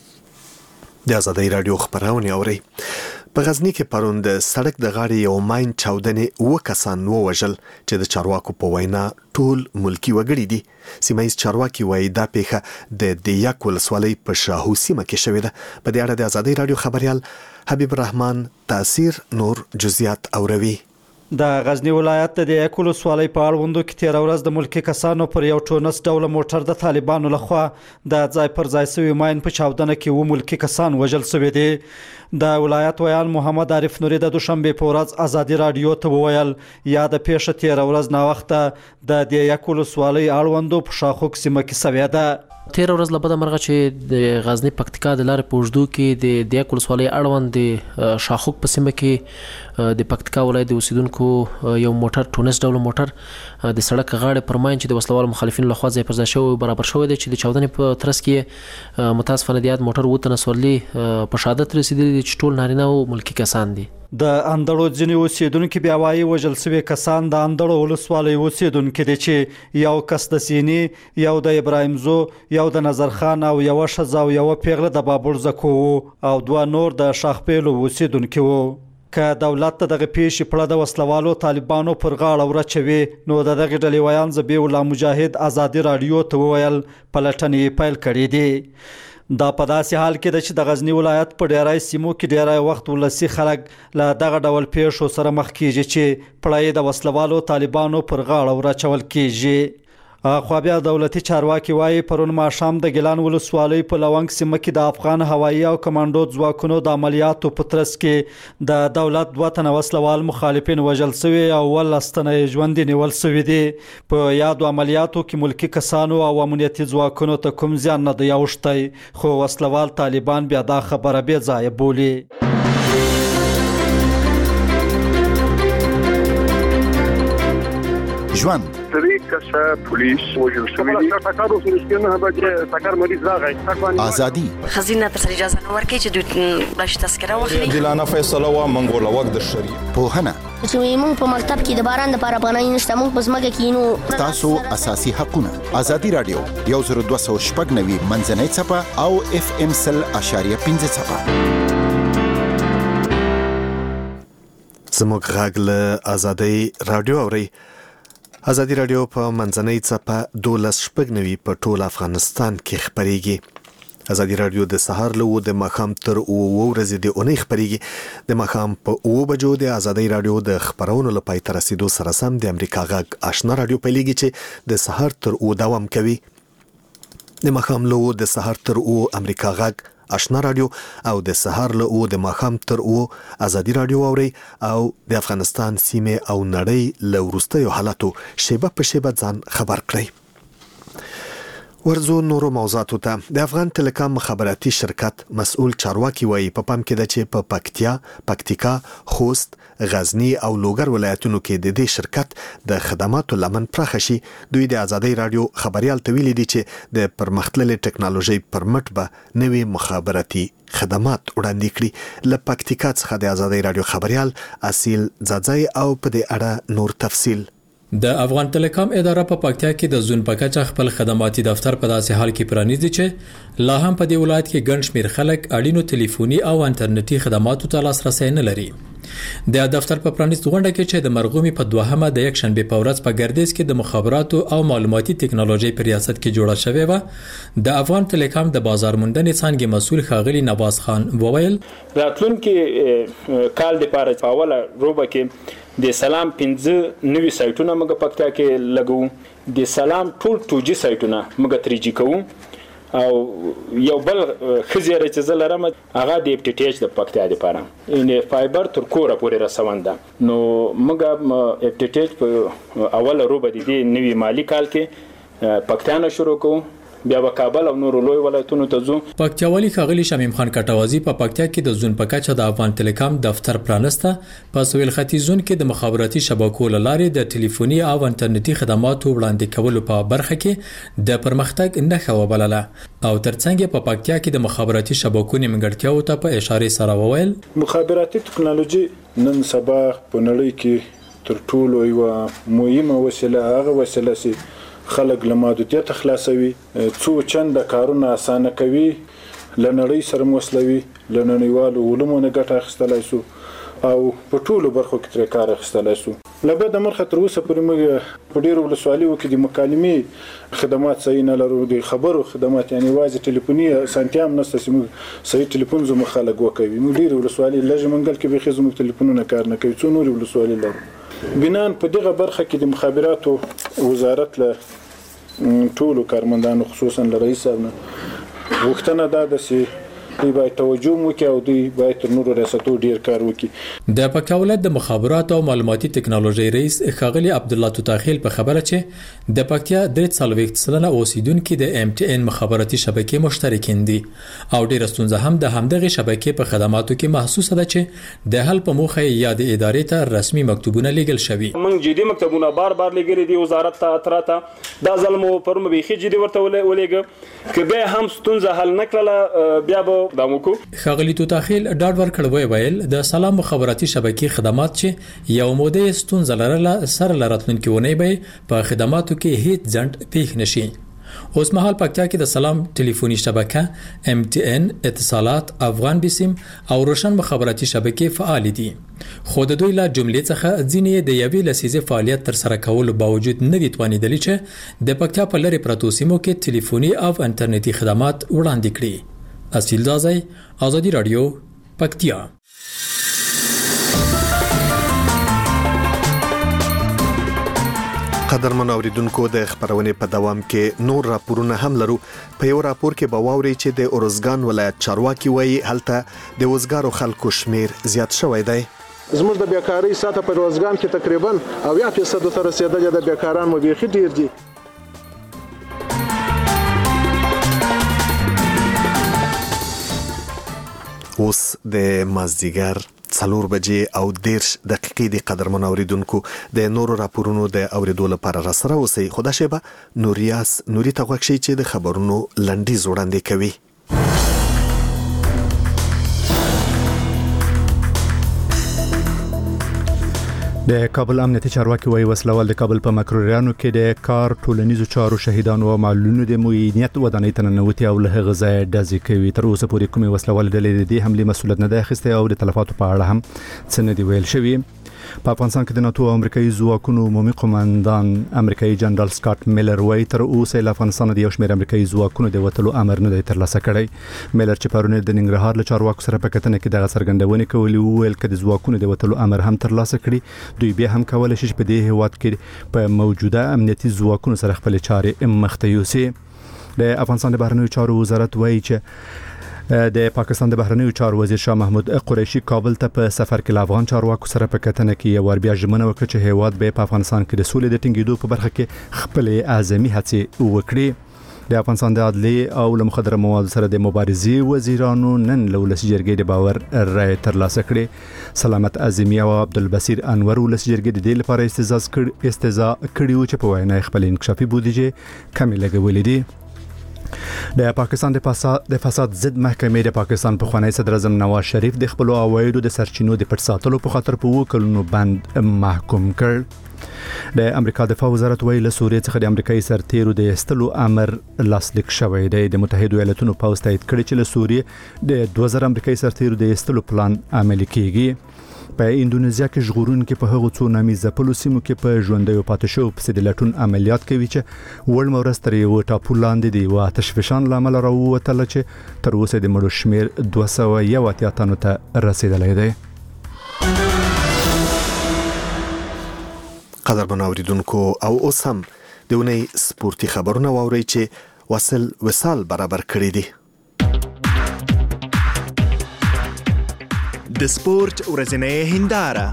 د آزادۍ رادیو خبرونه اوري. په غزنی کې پرون د سړک د غاړې یو ماین چاودنې و کسان ووژل چې د چارواکو په وینا ټول ملکی وګړي دي. سیمایي چارواکي وایي دا پیښه د دیاک ولسوالۍ په شاهو سیمه کې شوې ده. په دې اړه د آزادۍ رادیو خبريال حبیب الرحمن تاثیر نور جزئیات اوروي. د غزنی ولایت د یکول سوالۍ په اړوندو کې تیر ورځ د ملکی کسانو پر یو ټونس ډول موټر د طالبانو لخوا د ځای پر ځای سوي ماین په چاودنه کې و ملکی کسان وژل شوي دي. د ولایت ویان محمد عارف نوري د دوشنبه په ورځ آزادي رادیو ته وویل یا د پیښه تیر ورځ نا وخته د یکول سوالۍ اړوندو په شاخوک سیمه کې سوي ده. تیر ورځ لبده مرغه چې د غزنی پکتیکا د لارې پوجدو کې د دیاک ولسوالۍ اړوند د شاخوک په سیمه کې د پکتیکا ولایت د اوسیدونکو یو موټر ټونس ډول موټر د سړک غاړې پر ماین چې د وسلوال مخالفین لخوا ځای پر ځای شوی برابر شوی دی چې د چاودنې په ترڅ کې متاسفانه د یاد موټر وته نسورلی په شهادت رسیدلی دي چې ټول نارینه او ملکی کسان دي. د اندړو ځینې اوسیدونکو بیا وایي وژل شوي کسان د اندړو ولسوالۍ اوسیدونکي دي چې یو کس د سینی، یو د ابراهیم زو، یو د نظر خان او یو ښځه او یو پیغله د بابور زکو او دوه نور د شاخپیلو اوسیدونکي وو. که دولت ته دغه پیښې پړه د وسلوالو طالبانو پر غاړه ورچوي نو د دغه ډلې ویان ذبیح الله مجاهد آزادي رادیو ته وویل پلټنې پیل کړې دي. دا په داسې حال کې ده چې د غزنی ولایت په ډیری سیمو کې ډیری وخت ولسي خلک له دغه ډول پیښو سره مخ کیږي چې پړه د وسلوالو طالبانو پر غاړه ورچول کیږي. خو بیا دولتي چارواکي وایي پرون ماښام د ګیلان ولسوالۍ په لونګ سیمه کې د افغان هوایي او کمانډو ځواکونو د عملیاتو په ترڅ کې د دولت دوه تنه وسلوال مخالفین وژل شوي او ولس تنه ژوندي نیول شوي دي. په یادو عملیاتو کې ملکي کسانو او امنیتي ځواکونو ته کوم زیان نه دی اوښتی، خو وسلوال طالبان بیا دا خبره بې ځایه بولي. ژوند درې کسه پولیس وژل شوي دي. ټکر وسو رښتینه به چې ټکر مریض راغی. ازادي خزینه تر سره اجازه نه ورکړي چې دوی بلش تذکره واخلي. دلانه فیصله وا منګول وخت د شری پوهنه چې موږ په مکتب کې د باران د لپاره بنای نشته، موږ په ځمکه کې نو تاسو اساسي حقونه. ازادي رادیو یو زر دوه سوه شپږ نوي منځنۍ چپه او اف ام سل اشاریه پنځه چپه. زموږ غږ له ازادي رادیو اوري. ازادي رادیو په منځنۍ څپه دولس شپږ نوي په ټول افغانستان کې خبريږي. ازادي رادیو د سهار له د ماښام تر اوه ورځې د اونۍ خبريږي. د ماښام په اوه بجو د ازادي رادیو د خبرونو لپاره تر رسیدو سره سم د امریکا غږ آشنا رادیو پیلېږي چې د سهار تر اوه دوام کوي. د ماښام له د سهار تر اوه امریکا غږ آشنا رادیو او د سهار له اوه د ماښام تر اوه ازادي رادیو اوري او د افغانستان سیمه او نړۍ له وروستیو حالاتو شیبه په شیبه ځان خبر کړئ. ورزو نورو موضوعاتو ته. د افغان ټیلیکام مخابراتي شرکت مسؤل چارواکي وایي په پام کې ده چې په پکتیا، پکتیکا، خوست، غزنی او لوګر ولایتونو کې د دې شرکت د خدماتو لمن پراخه شي. دوی د ازادي رادیو خبريال ته ویلي دي چې د پرمختللې ټکنالوژي پر مټ به نوي مخابراتي خدمات وړاندې کړي. له پکتیکا څخه د ازادي رادیو خبريال اصیل زاځي او په دې اړه نور تفصیل. د افغان ټیلیکام اداره په پکتیا کې د زون پکچ خپل خدماتي دفتر په داسې حال کې پرانیزي چې لا هم په دې ولایت کې ګڼ شمېر خلک اړینو ټلیفوني او انټرنیټي خدماتو ته لاسرسي نه لري. د دفتر په پرانیست غونډه کې چې د مرغومي په دوهمه د یک شنبه په ورځ په ګردیز کې د مخابراتو او معلوماتي ټکنالوژي په ریاست کې جوړه شوې و، د افغان ټیلیکام د بازار موندنې څانګې مسؤل ښاغلي نواز خان وویل راتلونکي کال د پاره په اوله روبه کې د سلام پنځه نوي سایټونه موږ پکتا کې لګو. د سلام ټول ټو جی سایټونه موږ تری جی کوو او یو بل خزیره چې زلرم هغه د اف ټی ټی ایچ د پکتا لپاره ان فایبر تر کوره پورې رسونده. نو موږ اف ټی ټی ایچ په اوله روبه د دې نوي مالی کال کې پکتا نه شروع کوو، بیا په کابل او نورو لوی ولایتونو ته ځو. پکتیاوالي ښاغلي شمیم خان کټوازی په پکتیا کې د زون پکچ د افغان ټیلیکام دفتر پرانسته. په سویل ختیځ زون کې د مخابراتي شبکو لارې د ټلیفوني او انټرنیټي خدماتو وړاندې کولو په برخه کې د پرمختګ نښه وبلله او ترڅنګ په پکتیا کې د مخابراتي شبکو نیمګړتیاو ته په اشاره سره وویل مخابراتي ټکنالوژي نن سبا په نړۍ کې تر ټولو یو مهمه وسیله هغه وسیله سي خلک له محدودیت خلاصوي، څو چنده کارونه اسانه کوي، لنړۍ سره موسلوي، لنړیوالو علومو نه ګټه اخیستلای شو او په ټولو برخو کې ترې کار اخیستلای شو. لبه د مرخه تر اوسه پورې موږ په ډیرو ولسوالیو کې د مکالمې خدمات صحیح نه لرو، د خبرو خدمات یعنی واځي ټلیفوني سانتیا هم نشته چې موږ صحیح ټلیفون زموږ خلک وکوي. موږ ډیرو ولسوالۍ لږ منګل کې به خزمو ټلیفونونه کار نه کوي، څو نور ولسوالۍ لرو. بنان په دغه برخه کې د مخابراتو وزارت له ټولو کارمندانو خصوصا له رئیس صاحب نه وختنه دا د سي دوی باید توجه وکړي او دوی باید تر نورو ریاستو ډیر کار وکړي. د پکتیا ولایت د مخابراتو او معلوماتي ټکنالوژي رئیس ښاغلي عبد الله توتاخیل په خبره چې د پکتیا درې څلوېښت سلنه اوسیدونکو د ام ټي ان مخابراتي شبکې مشترکین دي او ډیر ستونزه هم د همدغه شبکې په خدماتو کې محسوسه ده چې د حل په موخه یا د ادارې ته رسمي مکتوبونه لیږل شوي. موږ جدي مکتوبونه بار بار لیږلي دي وزارت ته اتراته دا ظلم پر مبيخي جدي ورته ولېګ که به هم ستونزه حل نکړه بیا به ښاغلي توتاخیل ډاډ ورکړ ویل د سلام مخابراتي شبکې خدمات چې یو موده ستونزه لرله سره لراتلونکي ونی به په خدماتو کې هیڅ ځنډ پیښ نشي. اوس مهال پکتیا کې د سلام ټلیفوني شبکه ام ټي ان اتصالات افغان بسیم او روشن مخابراتي شبکې فعال دي، خو د دوی لا جملې څخه ځینې د یوې لسیزې فعالیت تر سره کولو باوجود نه دي توانیدلی چې د پکتیا په لری پراتو سیمو کې ټلیفوني او انټرنیټي خدمات وړاندې کړي. اصیل زازی آزادی رادیو پکتیا. قدرمن اوریدونکو د خبرونه په دوام کې نور راپورونه هم لرو. په یو راپور کې به واوري چې د اورزګان ولایت چارواکي وایي هلته د وزګارو خلکو شمیر زیات شوی دی. زموږ د بیکاری سطح په اورزګان کې تقریبا اویا فیصد ته رسیدلې د بیکاران مو بیخي ډیر دي. اوس د مازدیګر څلور بجې او دیرش دقیقې د قدرمن اوریدونکو د نورو راپورونو د اوریدو لپاره را سره اوسئ. خدا شیبه نوریاس نوري ته غوښی چې د خبرونو لنډیز وړاندې کوي. د کابل امنیتي چارواکي وایي وسلوال د کابل په مکروریانو کې د کار ټولنیزو چارو شهیدانو او معلولینو د موینیت ودانۍ تننوتي او له غذای ډزې کوي. تر اوسه پورې کومې وسلوال ډلې د دې حملې مسؤلیت نه دی اخیستی او د تلفاتو په اړه هم څه نه دی ویل شوي. په افغانستان کې د ناتو او امریکایي ځواکونو عمومي قومندان امریکایي جنرال سکاټ میلر وایي تر اوسه له افغانستان د یو شمېر امریکایي ځواکونو د وټلو امر نه دی ترلاسه کړی. میلر چې پرون د ننګرهار له چارواکو سره په کتنه کې دغه څرګندونې کولې وویل چې د ځواکونو د وټلو امر هم ترلاسه کړي دوی بیا هم کولای شي په دې هیواد کې په موجوده امنیتي ځواکونو سره خپل چارې مخته یوسي. د افغانستان د بهرنیو چارو وزارت وایي چې د پاکستان د بهرنیو چارو وزیر شاه محمود قریشي کابل ته په سفر کې افغان چارواکو سره په کتنه کې یو ور بیا ژمنه وکړه چې هیواد به په افغانستان کې د سولې د ټینګېدو په برخه کې خپل اعظمي هڅې وکړي. د افغانستان د عدلي او مخدره موادو سره د مبارزې وزیرانو نن له ولسی جرګې د باور رای ترلاسه کړي. سلامت اعظمي او عبدالبصیر انور ولسی جرګې د دې لپاره استعزاز کړ استعزاء کړي چې په وینا خپل انکشافي بودیجه کمی لګولې دي. د پاکستان د فساد د فساد ضد محکمې د پاکستان په خوانی صدر اعظم نواز شریف د خپل اوایدو د سرچینو د پټ ساتلو په خاطر په وکړونو بند محکوم کړ. د امریکا دفاع وزارت ویل سوریه څخه د امریکایي سرتیرو د استلو امر لاسلیک شوی دی. د متحده ایالاتونو پوز تایید کړی چې له سوریه د دوه زره امریکایي سرتیرو د استلو پلان عملي کیږي. په اندونیزیا کې ژغورون کې په هغو څو نامي ځپلو سیمو کې په ژوندیو پاتې شو په د لټون عملیات کوي چې وړ مورس تر یو ټاپو لاندې دی او آتش فشان لامل راووتل چې تر اوسه د مړو شمیر دوه سوه یو اتیا تنو ته رسیدلی دی. قدرمن اوریدونکو او اوس هم د ونې سپورتي خبرونه واورئ چې وصل وصال برابر کړی دی. د سپورت ورځنۍ هنداره.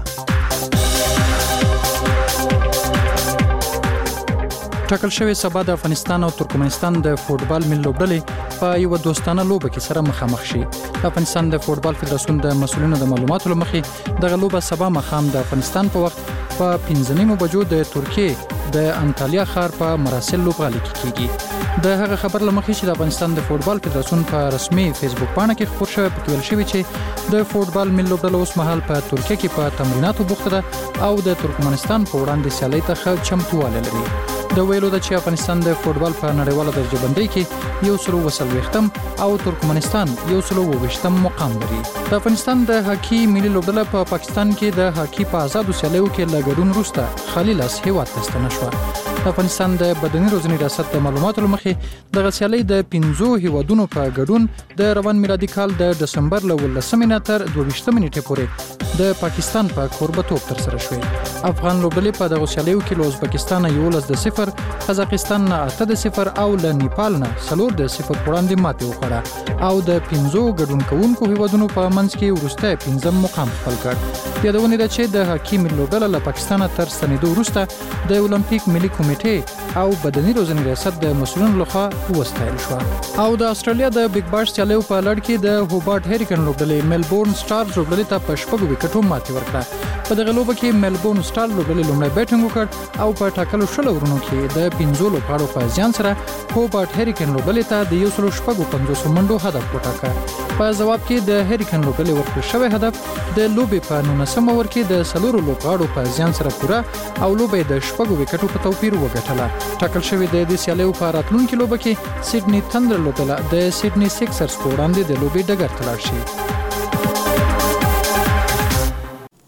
ټاکل شوی سبا د افغانستان او ترکمنستان د فوټبال ملي لوبډلې په یو دوستانه لوبه کې سره مخامخ شي. د افغانستان د فوټبال فدراسیون د مسولینو د معلوماتو لمخې دغه لوبه سبا مخام د افغانستان په وخت په پنځه نیمو بجو د ترکیې د انټالیا ښار په مراسل لوبغالي کې کیږي. د هغه خبر لمخې چې د افغانستان د فوټبال فدراسیون په رسمي فیسبوک پاڼه کې خبر شوی په ویل شوی چې د فوټبال ملي لوبډله اوس مهال په ترکیه کې په تمریناتو بوخته ده او د ترکمنستان په وړاندې سیالۍ ته ښه چمتووالی لري. د ویلو ده چې افغانستان د فوټبال په نړیواله درجه بندۍ کې یو سل او څلوېښتم او ترکمنستان یو سل او اوویشتم مقام لري. د افغانستان د هاکي ملي لوبډله په پاکستان کې د هاکي په آزادو سیالیو کې له ګډون وروسته خالي لاس هیواد ته ستنه شوه. د افغانستان د بدني روزنې ریاست د معلوماتو لمخې دغه سیالۍ د پنځو هیوادونو په ګډون د روان میلادي کال د دسمبر له ولسمې نه تر دوه ویشتمې نیټې پورې د پاکستان په کوربتوب ترسره شوې. افغان لوبډلې په دغه سیالیو کې له ازبکستان یولس د صفر، قزاقستان نه اته د صفر او له نیپال نه څلور د صفر په وړاندې ماتې وخوړه او د پنځو ګډون کوونکو هیوادونو په منځ کې وروستی پنځم مقام خپل کړ. یادونه ده چې د هاکي ملي لوبډله له پاکستان تر ستنېدو وروسته د اولمپیک ملي کمیټې او بدني روزنې ریاست د مسؤلینو لخوا وستایل شوه. او د استرالیا د بیگ باش سیالیو په لړ کې د هوبارت هریکن لوبډلې ملبورن سټارز لوبډلې ته په شپږو وکټو ماتې ورکړه. په دغه لوبه کې ملبورن سټار لوبډلې لومړی بیټینګ وکړ او په ټاکلو شلو ورونو کې د پنځو لوبغاړو په زیان سره هوبارت هریکن لوبډلې ته د یو سل شپږو پنځوسو منډو هدف وټاکه. په جواب کې د هریکن لوبډلې ورکړل شوی هدف د لوبې په نولسم اوور کې د څلورو لوبغاړو په زیان سره پوره او لوبې د شپږو وکټو په توپیر وګټله. ټاکل شوی د دې سیالیو په راتلونکي لوبه کې سیډني تندر لوبډله د سیډني سیکسرز په وړاندې د لوبې ډګر ته لاړ شي.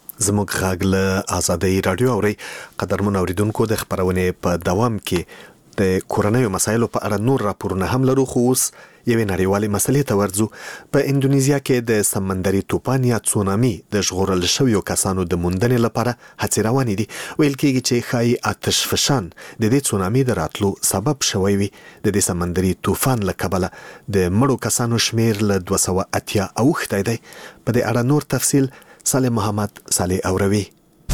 زموږ غږ له آزادۍ رادیو اوري. قدرمن اوریدونکو د خبرونه په دوام کې د کورنیو مسایلو په اړه نور راپورونه هم لرو، خو اوس یوې نړیوالې مسلې ته ورځو. په اندونیزیا کې د سمندري طوفان یا تسونامي د ژغورل شویو کسانو د موندنې لپاره هڅې روانې دي. ویل کېږي چې ښایي آتش فشان د دې تسونامي د راتلو سبب شوی وي. د دې سمندري طوفان له کبله د مړو کسانو شمیر له دوه سوه اتیا اوښتی دی. په دې اړه نور تفصیل صالح محمد صالح اوروي.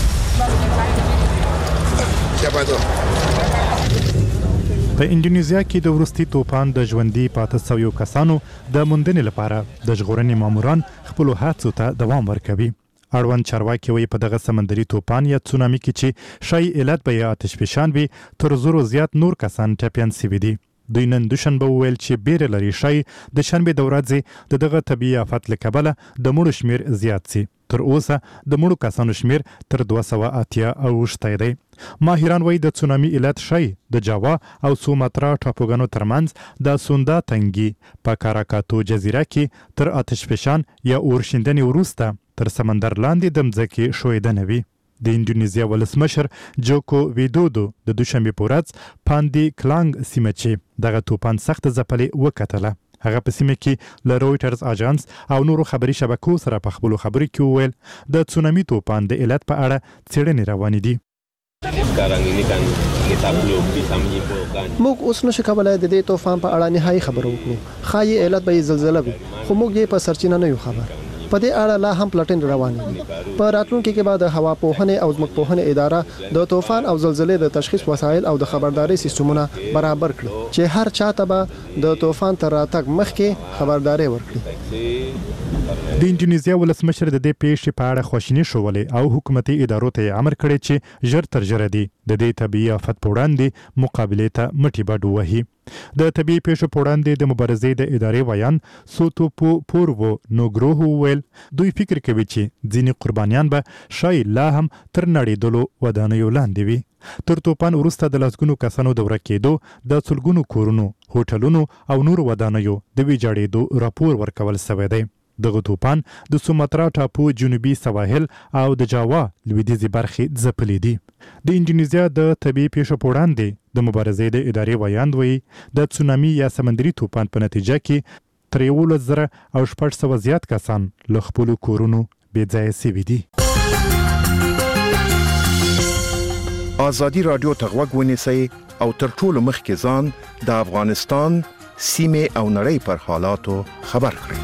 په انډونیزیا کې د وروستي طوفان د ژوندي پاتې شویو کسانو د موندنې لپاره د ژغورنې ماموران خپلو هڅو ته دوام ورکوي. اړوند چارواکي وایي په دغه سمندري طوفان یا تسونامي کې چې شایي علت به یې آتش فشان وي، تر زرو زیات نور کسان ټپیان سوي دي. دوی نن دوشنبه وویل چې بیره لري شایي د شنبې د ورځې د دغه طبیعي آفت له کبله د مړو شمیر زیات سي. تر اوسه د مړو کسانو شمیر تر دوه سوه اتیا اوښتی دی. ماهران وایي د تسونامي علت شایي د جاوا او سوماترا ټاپوګانو ترمنځ د سوندا تنګي په کاراکاتو جزیره کې تر آتش فشان یا اور شیندنې وروسته تر سمندر لاندې د مځکې ښویدنه وي. د انډونیزیا ولسمشر جوکو ویدودو د دوشنبې په ورځ پاندي کلانګ سیمه چې دغه طوفان سخت ځپلې وکتله. هغه په سیمه کې له رویټرز اژانس او نورو خبري شبکو سره په خپلو خبرو کې وویل د تسونامي طوفان د علت په اړه څېړنې روانې دي. موږ اوس نشو کولای د دې طوفان په اړه نهایي خبرو وکړو. ښایي علت به یې زلزله وي، خو موږ یې په سرچینه نه یو خبر. په دې اړه لا هم پلټنې روانې دي. په راتلونکي کې به د هوا پوهنې او ځمکپوهنې اداره د طوفان او زلزلې د تشخیص وسایل او د خبرداري سیستمونه برابر کړي چې هر چاته به د طوفان تر راتګ مخکې خبرداري ورکړي. د انډونیزیا ولسمشر د دې پیښې په اړه خواشیني ښودلې او حکومتي ادارو ته امر کړی چې ژر تر ژره دي د دې طبیعي آفت په وړاندې مقابلې ته مټې بډ ووهي. د طبیعي پیښو په وړاندې د مبارزې د ادارې ویان سوتوپو پورو نوګروهو وویل دوی فکر کوي چې ځینې قربانیان به شاید لا هم تر نړېدلو ودانیو لاندې وي. تر طوفان وروسته د لسګونو کسانو د ورک کېدو، د سلګونو کورونو، هوټلونو او نورو ودانیو د ویجاړېدو راپور ورکول شوی دی. دغه طوفان د سوماترا ټاپو جنوبي سواحل او د جاوا لویدیځې برخې ځپلې دي. د انډونیزیا د طبیعي پیښو په وړاندې د مبارزې د ادارې ویاند وایي د تسونامي یا سمندري طوفان په نتیجه کې تر یولس زره او شپږ سوه زیات کسان له خپلو کورونو بې ځایه سوي دي. ازادي راډیو ته غوږ ونیسئ او تر ټولو مخکې ځان د افغانستان سیمې او نړۍ پر حالاتو خبر کړئ.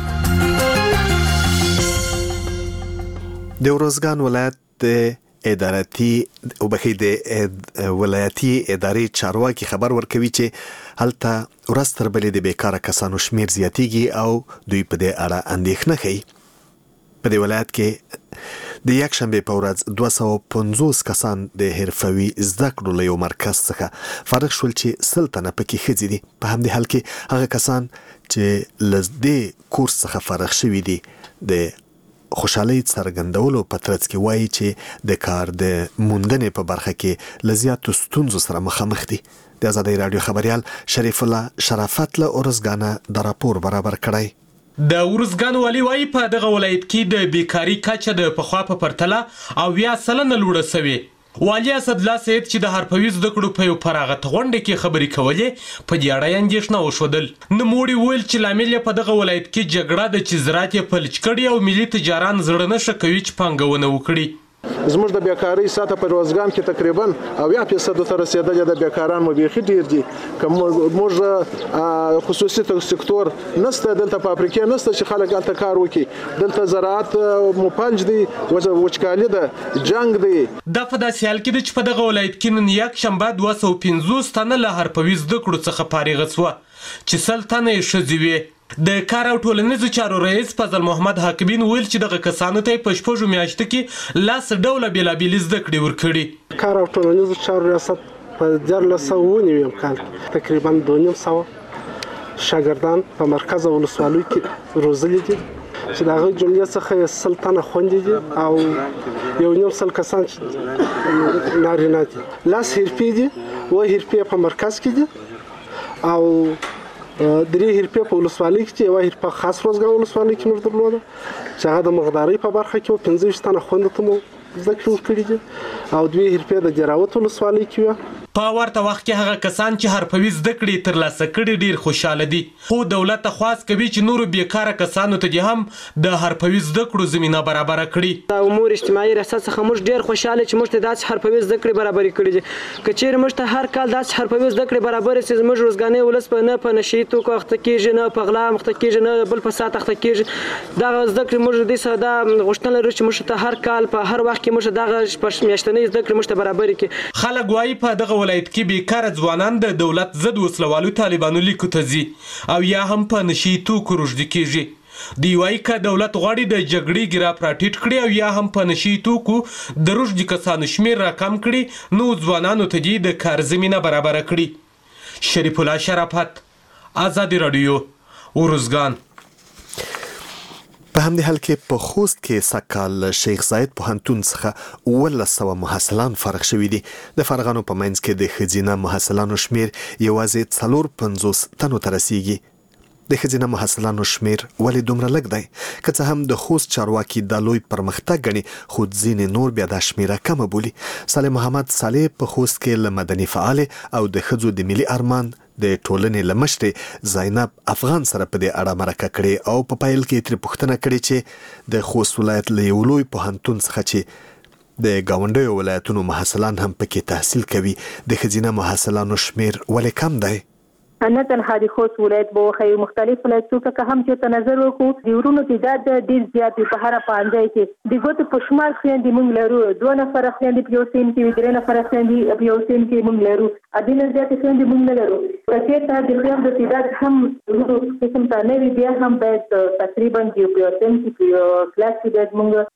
د ارزګان ولایت د ادارتي او بخې د ولایتي ادارې چارواکي خبر ورکوي چې هلته ورځ تر بلې د بیکاره کسانو شمیر زیاتیږي او دوی په دې اړه اندېښنه ښیي. په دې ولایت کې د یک شنبې په ورځ دوه سوه پنځوس کسان د حرفوي زده کړو له یو مرکز څخه فارغ شول چې سل تنه پکې ښځې دي. په همدې حال کې هغه کسان چې له دې کورس څخه فارغ شوي دي د خوشحالۍ څرګندولو په ترڅ کې وایي چې د کار د موندنې په برخه کې له زیاتو ستونزو سره مخامخ دي. د ازادۍ راډیو خبریال شریف الله شرافت له ارزګانه د راپور برابر کړی. د ارزګان والي وایي په دغه ولایت کې د بیکاري کچه د پخوا په پرتله اویا سلنه لوړه سوې. والي اسدالله سید چې د حرفوي زده کړو په یو فراغت غونډه کې خبرې کولې په دې اړه یې اندېښنه وښودل. نوموړي وویل چې لامل یې په دغه ولایت کې جګړه ده چې زراعت یې فلج کړي او ملي تجاران زړه نه ښه کوي چې پانګونه وکړي. زموږ د بیکارۍ سطح په روزګان کې تقریبا اویا فیصد ته رسیدلې ده. بیکاران مو بیخي ډیر دي. کوم موږ خصوصي سکتور نسته دلته، په افریقا نسته چې خلک هلته کار وکړي. دلته زراعت مو فلج دی، وچکالي ده، جنګ دی. دا په داسې حال کې ده چې په دغه ولایت کې نن یک شنبه دوه سوه پنځوس تنه له حرفوي زده کړو څخه فارغه شوه چې سل تنه یې ښځې وې. د کار او ټولنیزو چارو رئیس فضل محمد حاکمین ویل چې دغه کسانو ته په شپږو میاشتو کې لس ډوله بېلابېلې زده کړې ورکړي. کار او ټولنیزو چارو ریاست په دیارلس سوه اووه نوي کال تقریبا دوه نیم سوه شاګردان په مرکز او ولسوالیو کې روزلي دي چې د هغوی جملې څخه یې سل تنه خویندې دي او یو نیم سل کسان چې نارینه دي. لس حرفې دي، اووه حرفې په مرکز کې دي او درې حرفې په ولسوالۍ کې چې یوه حرفه خاص روزګان ولسوالۍ کې موږ درلوده چې هغه د مغدارۍ په برخه کې پنځه ویشت تنه خویندو ته مو زده کړې ورکړي دي او دوې حرفې د جراوت ولسوالۍ کې وه. په ورته وخت کې هغه کسان چې حرفوي زده کړې ترلاسه کړي ډیر خوشاله دي، خو دولت خواست کوي چې نورو بیکاره کسانو ته دې هم د حرفوي زده کړو زمینه برابره کړي. د امور اجتماعي ریاست څخه موږ ډیر خوشاله چې موږ ته داسې حرفوي زده کړې برابرې کړي دي. که چیرې موږ ته هر کال داسې حرفوي زده کړې برابرې سي، زموږ روزګانۍ ولس په نه په نشي توکو اخته کېږي، نه په غلا اخته کېږي، نه بل په سات اخته کېږي. دغه زده کړې موږ دې څخه دا غوښتنه لرو چې موږ ته هر کال په هر وخت کې موږ دغه میاشتنۍ زده کړې موږ ته برابرې کړي. خلک وایي په دغه ولایت کې بیکاره ځوانان د دولت ضد وسلوالو طالبانو لیکو ته ځي او یا هم په نشي توکو روږدي کېږي. دوی وایي که دولت غواړي د جګړې ګراف راټیټ کړي او یا هم په نشي توکو د روږدي کسانو شمېر راکم کړي، نو ځوانانو ته دې د کار زمینه برابره کړي. شریف الله شرافت، آزادي راډیو، ارزګان. په همدې حال کې په خوست کې سکال شیخ زاید پوهنتون څخه اوولس سوه محصلان فارغ شوي دي. د فارغانو په منځ کې د ښځینه محصلانو شمیر یوازې څلور پنځوس تنو ته رسیږي. د ښځینه محصلانو شمیر ولې دومره لږ دی؟ که څه هم د خوست چارواکي دا لوی پرمختګ ګڼي، خو ځینې نور بیا دا شمیره کمه بولي. صالح محمد صالح په خوست کې له مدني فعال او د ښځو د ملي ارمان د ټولنې له مشرې زینب افغان سره په دې اړه مرکه کړې او په پیل کې ترې پوښتنه کړې چې د خوست ولایت له یو لوی پوهنتون څخه چې د ګاونډیو ولایتونو محصلان هم پکې تحصیل کوي، د ښځینه محصلانو شمیر ولې کم دی؟ نه تنها د خوست ولایت به وښیي، مختلف ولایتونو ته هم چې ته نظر وکړو د ورونو تعداد ډېر زیات وي. په هره پانځای کې د ګوتو په شمار خویندې موږ لرو، دوه نفره خویندې په یو صنف کې وي، درې نفره خویندې په یو صنف کې موږ لرو، ادې نه زیاتې خویندې موږ نه لرو. که چېرته د خویندو تعداد هم ورونو قسم ته نه وي، بیا هم باید تقریبا په یو صنف کې په یو کلاس کې باید موږ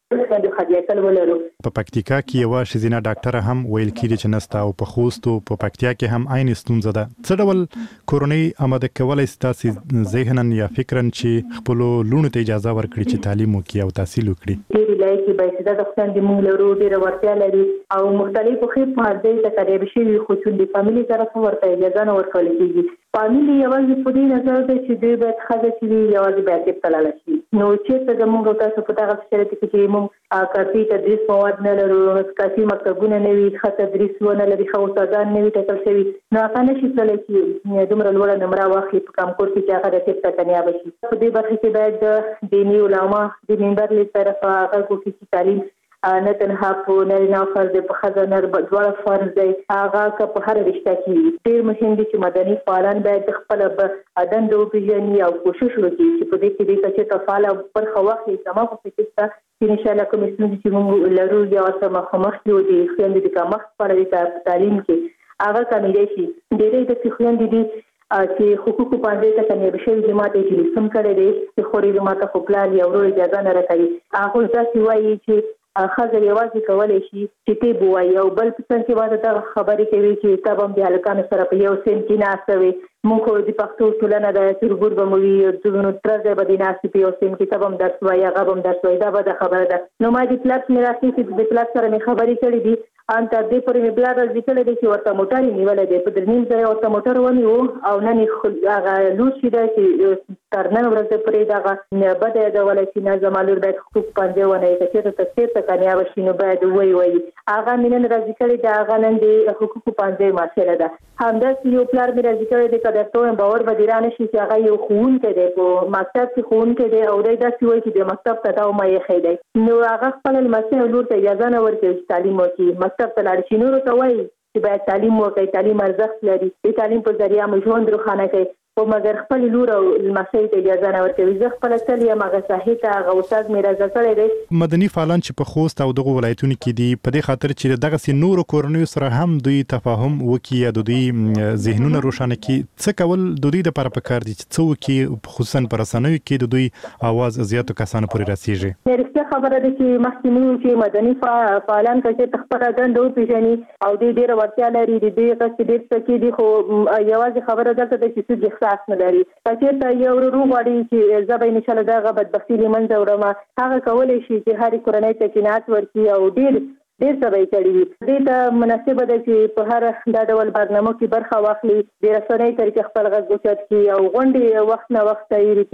په پکتیکا کې یوه ښځینه ډاکټره هم ویل کېږي چې نسته، او په خوست او په پکتیا کې هم عین ستونزه ده. څه ډول کورنۍ آماده کولی شي تاسې ذهنا یا فکرا چې خپلو لوڼو ته اجازه ورکړي چې تعلیم وکړي او تحصیل وکړي؟ ډېرې ولایت کې بااستعداده خویندې موږ لرو، ډېره وړتیا لري او مختلفو ښې پوهنځیو ته کاریابې شوي، خو چې د فامیلي طرفه ورته اجازه نه ورکول کېږي. فامیلي یوازې په دې نظر دی چې دوی باید ښځه چې وي یوازې باید طب ته لاړه شي. نو چېرته زموږ او تاسو په دغه شرایطو کې چې موږ کافي تدریس مواد نه لرو، کافي مکتبونه نه وي، ښه تدریس ونه لري، ښه استادان نه وي ټاکل شوي، نو هغه نشي تللی چې دومره لوړه نمره واخلي په کانکور کې چې هغه د طب ته کامیابه شي. په دې برخه کې باید د دیني علما د منبر له طرفه هغه کوي چې تعلیم نه تنها په نارینه او ښځه په ښځه نر دواړه فرض دی، هغه که په هره رشته کې ډېر مهم دي چې مدني فعالان باید خپله دنده وپېژني او کوشش وکړي چې په دې کې دې ته چې فعاله برخه واخلي. زما په فکر ته چې انشاءالله کومې ستونزې چې موږ لرو یا ورسره مخامخ یو د خویندو د کمښت په اړه د تعلیم کې هغه کمیدی شي. ډېرې داسې خویندې دي چې حقوقو پوهنځي ته کامیابه شوي دي، ما ته یې ټلیفون کړی دی چې خورې ما ته خو پلار یا ورور اجازه نه راکوي. هغوی داسې وایي چې ښځه یوازې کولی شي چې طب ووایي، او بل په څنګ کې واده دغه خبرې کوي چې ته به هم د هلکانو سره په یو صنف کې ناسته وي، موږ خو د پښتو ټولنه ده، تربور به مو وي، نو تره ځای به دې ناستې په یو صنف کې، ته به هم درس وایي، هغه به هم درس وایي، دا بده خبره ده. نو ما د پلار مې راخیستې، د پلار سره مې خبرې کړې دي، ان تر دې پورې مې پلار راضي کړی دی چې ورته موټر یې نیولی دی، په درې نیم ځای ورته موټر ونیو او نن یې هغه لور چې ده چې تر نن ورځې پورې دغه بده یادولی چې نه زما لور باید حقوق پوهنځی ونه وي، که چېرته ته چېرته کامیابه شي نو باید ووایي وایي. هغه مې نن راضي کړی دی، هغه نن د حقوقو پوهنځی محصله ده. همداسې یو پلار مې راضي کړی دی، که درته ووایم باور به دې رانه شي چې هغه یو ښوونکی دی، په مکتب کې ښوونکی دی او دی داسې وایي چې د مکتب ته دا ومه ایښی دی. نو هغه خپله لمسۍ او لور ته اجازه نه ورکوي چې تعلیم وکړي، مکتب ته لاړ شي. نورو ته وایي چې باید تعلیم وکړي، تعلیم ارزښت لري، د تعلیم په ذریعه مو ژوند روښانه کوي، خو مګر خپل لور او لمسۍ ته اجازه نه ورکوي. زه خپله تل یم هغه ساحې ته، هغه استاد مې راضي کړی دی. مدني فعالان چې په خوست او دغو ولایتونو کې دي، په دې خاطر چې دغسې نورو کورنیو سره هم دوی تفاهم وکړي یا د دوی ذهنونه روښانه کړي، څه کول د دوی دپاره پکار دي چې څه وکړي، خصوصا په رسنیو کې د دوی اواز زیاتو کسانو پورې رسیږي؟ رښتیا خبره ده چې مخکې مو چې مدني فعالان که چېرته خپله دنده وپېژني او دوی ډېره وړتیا لري، د دوی غږ کې ډېر څه کېدي، خو یوازې خبره دلته ده چې څوک احساس نه لري. که چېرته یو ورور وغواړي چې زه به انشاءالله دغه بدبختي له منځه وړم، هغه کولی شي چې هرې کورنۍ ته قناعت ورکړي او ډېر ډېر څه به یې کړي وي. دې ته مناسبه ده چې په هر دا ډول برنامو کې برخه واخلي، د رسنۍ طریقې خپل غږ اوچت کړي او غونډې وخت نه وخت تیرې کړي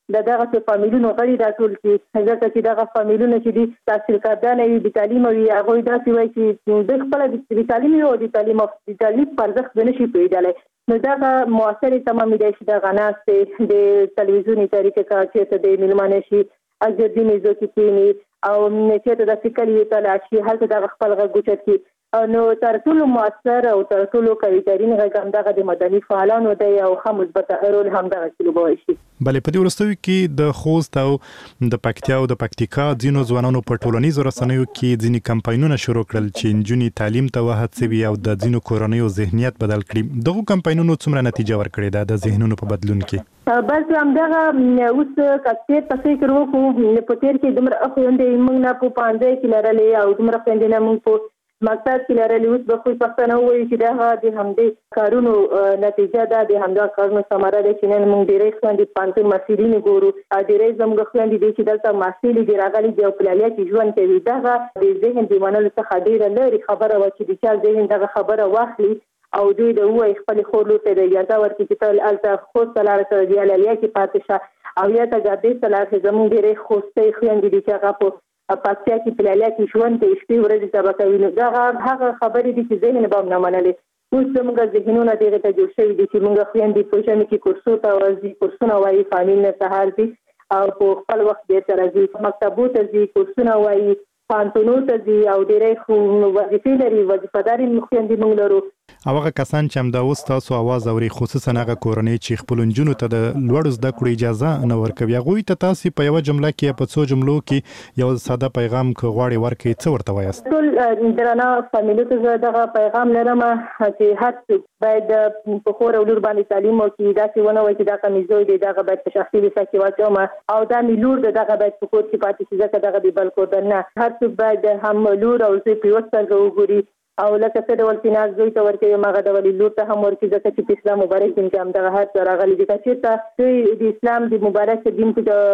د دغه فامیلونو غړي راټول کړي ځکه چې دغه فامیلونه چې دي تحصیل کردان وي د تعلیم وي هغه داسې وایي چې د خپل د تعلیم او د تعلیم او د تعلیم پرځخ د نشي پیداله نو دغه موثر تمامي د شي د غناست د تلویزیونی طریقې کا چې د ملمانه شي اجر دي میزو کې کینی او چې د فکري تلاشي هلته د خپل غوچت کې نو تر ټولو موثر او تر ټولو کوي ترين غږم دغه د مدني فعالانو د یو ښه مثبت رول هم دغه کلوبوي شي بلې په دې ورستوي کې د خوست او د پکتیا او د پکتیکا ځینو ځوانانو په ټولنیزو رسنیو کې ځینی کمپاینونه شروع کړل چې نجونې تعلیم ته وهڅوي او د ځینو کورنیو ذهنیت بدل کړي دغه کمپاینونو څومره نتیجه ورکړې ده د ذهنونو په بدلون کې بس هم دغه اوس کڅې په فکر وکړو په تیر کې دمر اخوندې موږ نه په پاندې کې لرلې او دمر خوندې نه موږ په مقصد کې لرلې اوس به خو پښتنه وایي چې دا د همدې کارونو نتیجه ده د همدا کارونو ثمره ده چې نن موږ ډېرې خوندې پانتون مسیرین ګورو ډېرې زموږ خوندې دي چې دلته محصلې دي راغلي دي او پلالیا کې ژوند کوي دغه د ذهن د منلو څخه ډېره لري خبره و چې د چا ذهن دغه خبره واخلي او دوی د وای خپل خور له ته اجازه ورکړي چې تل الته خو سلاره سره دی لالیا کې پاتې شه او یا ته ګرځي سلاره زموږ ډېرې خوستې خوندې دي چې هغه په پاتیا کې پلالیا کې ژوند ته شپې ورځې تبا کوي نو دا هغه خبرې دي چې ذهن به نه منلې اوس زموږ ذهنونه دغه ته جوړ شوي دي چې موږ خويندې په ژمي کې کورسو ته ورځي کورسونه وایي فامیل نه سهار دي او په خپل وخت بیرته راځي مکتبو ته ځي کورسونه وایي پانتونو ته ځي او ډېرې خو وظیفې لري وظیفه‌داري خويندې موږ لرو او هغه کسان چې هم دا اوس تاسو आवाज اوري خصوصا هغه کورنۍ چې خپل نجونو ته د لوړ زده کړې اجازه نه ورکوي هغه ته تاسو په یو جمله کې په څو جملو کې یو ساده پیغام کوغواړي ورکړي څه ورته وایاست ټول درنه فامیلو ته دغه پیغام لرم چې هر څوک باید په خور او لور باندې تعلیم وکړي دا چې ونه وایي چې دا کمیزوي دی دغه باید په شخصي لسه کې واچوم او دا ملور دغه باید په کور کې پاتې شي ځکه دغه دی بل کو نه هر څوک باید هم لور او زوی په وسته وګوري او لکه څه ډول چې زوی ته ورکوي ماغه ډول لور ته هم ورکوي ځکه چې په اسلام مبارک دین کې هم دغه هر راغلي دي چې ته د اسلام د مبارک دین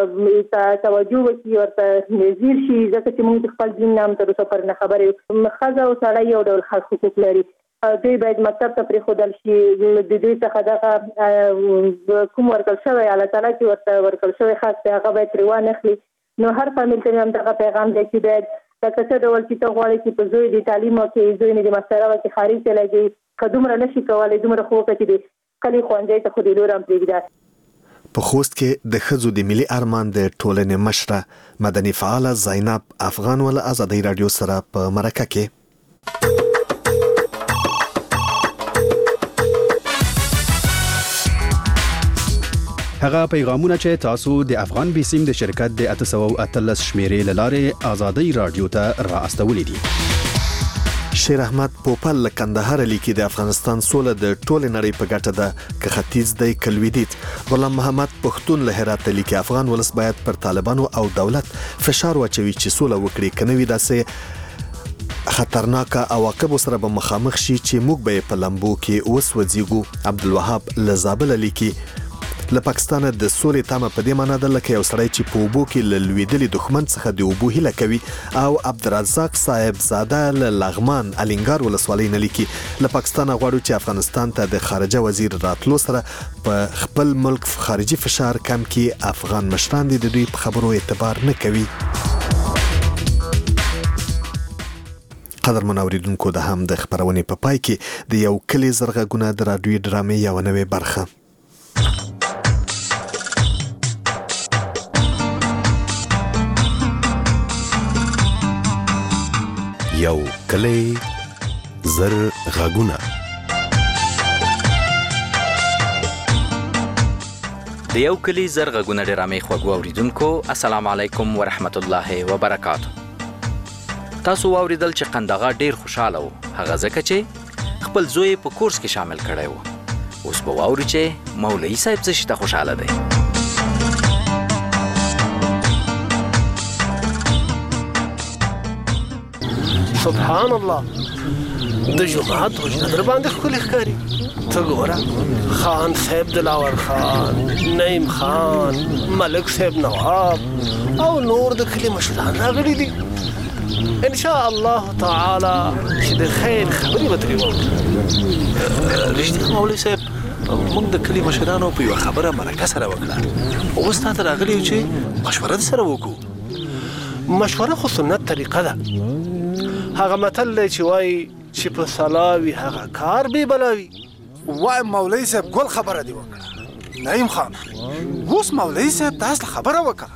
ته توجه وکړي ورته نذیر شي ځکه چې موږ خپل دین نام تر اوسه پر نه خبرې خزه او سړی یو ډول خاص حقوق لري دوی باید مکتب ته پرې خودل شي د دوی څخه دغه کوم ورکل شوی الله تعالی چې ورته ورکل شوی خاص هغه باید روان اخلي نو هر فامیل ته هم دغه پیغام دی چې باید لکه څه ډول چې ته غواړې چې په زوی د تعلیم وکړي زوی نه د مسره وکړي خارج ته لګي که دومره نشي کولی دومره خو وکړه چې د کلي ښوونځی ته خو د لور هم پرېږده په خوست کې د ښځو د ملي ارمان د ټولنې مشره مدني فعاله زینب افغان ول ازادي رادیو سره په مرکه کې هغه پیغامونه چې تاسو د افغان بیسیم د شرکت د اته سوه اتلس شمیرې لاره ازادي رادیو ته را استولې دي شیر احمد پوپل کندهار لیکي د افغانستان سوله د ټول نړۍ په ګټه ده که ختیځ دی کلویدیت غلام محمد پښتون له هرات لیکي افغان ولس باید پر طالبانو او دولت فشار واچوي چې سوله وکړي کنوي داسې خطرناک عواقب سره به مخامخ شي چې موږ به په لمبو کې وسوځيګو عبدالوهاب لزابل لیکي له پاکستان د سولې تمه په دې معنی ده لکه یو سړی چې په اوبو کې له لویدلي دښمن څخه د اوبو هیله کوي او عبدالرزاق صاحب زاده له لغمان الینګار ولسوالۍ نه لیکي له پاکستان غواړو چې افغانستان ته د خارجه وزیر راتلو سره په خپل ملک خارجي فشار کم کړي افغان مشران د دوی په خبرو اعتبار نه کوي قدر منوریدونکو د هم د خبرونې په پای کې د یو کلی زرغونه د رادیو ډرامې یو نوې برخه یو کلی زر غږونه د یو کلی زر غږونه ډرامې خوږو اوریدونکو السلام علیکم ورحمت الله وبرکاتہ تاسو اوریدل چې قندغه ډیر خوشاله وو هغه ځکه چې خپل زوی په کورس کې شامل کړی وو اوس به واوري چې مولوي صاحب څه شته خوشاله دی سبحان الله د جمعات روزه در باندې خپل ښکاری ته ګوره خان صاحب دلاور خان نعیم خان ملک صاحب نواب او نور د کلی مشران راغلي دي ان شاء الله تعالی چې د خیر خبرې به ترې وکړو رښتیا مولوي صاحب موږ د کلي مشرانو په یوه خبره مرکه سره وکړه، اوس تا ته راغلي یو چې مشوره سره وکړو. مشوره خو سنت طریقه ده. هغه متل دی چې وایي چې په سلاوي هغه کار بې بلاوي. وای مولوي صاحب ګل خبره دی وکړه. نعیم خان اوس مولوي صاحب تاسو خبره وکړه.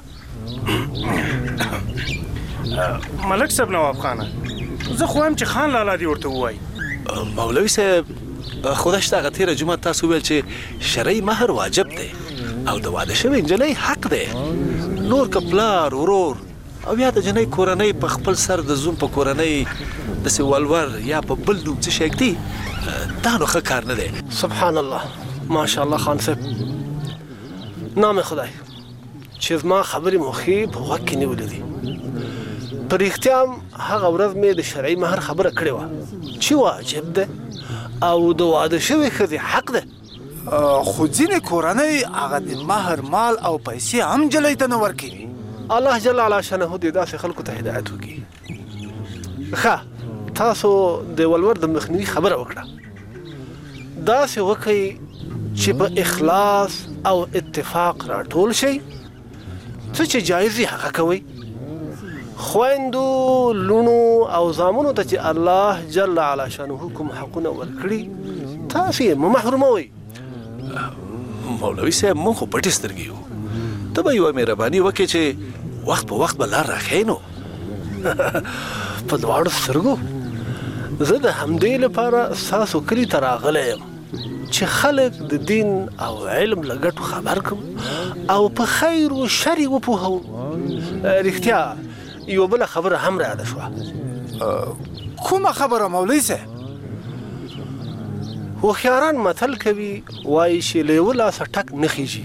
ملک صاحب نواب خانه، زه خو هم چې خان لالا دی ورته ووایي. مولوي صاحب خدای شته هغه تېره جمعه تاسو ویل چې شرعي مهر واجب دی او د واده شوې نجلۍ حق دی. نور که پلار ورور او یا د جنۍ کورنۍ په خپل سر د زوم په کورنۍ داسې ولور یا په بل نوم څه شی ږدي، دا نو ښه کار نه دی. سبحان الله، ماشاءالله خان صاحب، نام خدای چې زما خبرې مو ښې په غوږ کې نیولې دي. په رښتیا هم هغه ورځ مې د شرعي مهر خبره کړې وه چې واجب ده او د واده شوې ښځې حق ده. خو ځینې کورنۍ هغه د مهر مال او پیسې هم نجلۍ ته نه ورکوي. الله جل علا شانه دې داسې خلکو ته هدایت وکړي. ښه، تاسو د ولور د مخنیوي خبره وکړه. داسې وکړئ چې په اخلاص او اتفاق راټول شئ. څه چې جایز یې هغه کوئ. خویندو، لونو او زامنو ته چې الله جل علا شانه کوم حقونه ورکړي تاسو یې مه محروموئ. مولوي صاحب موږ خو پټې سترګې یو، ته به یوه مهرباني وکړې چې وخت په وخت به لار راښیې نو. په دواړو سترګو زه د همدې لپاره ستاسو کلي ته راغلی یم چې خلک د دین او علم له ګټو خبر کړم او په خیر و شر یې وپوهوم. رښتیا یوه بله خبره هم را یاده شوه. کومه خبره مولوي صاحب؟ هوښیاران متل کوي، وایي چې له یوه لاسه ټک نه خیږي.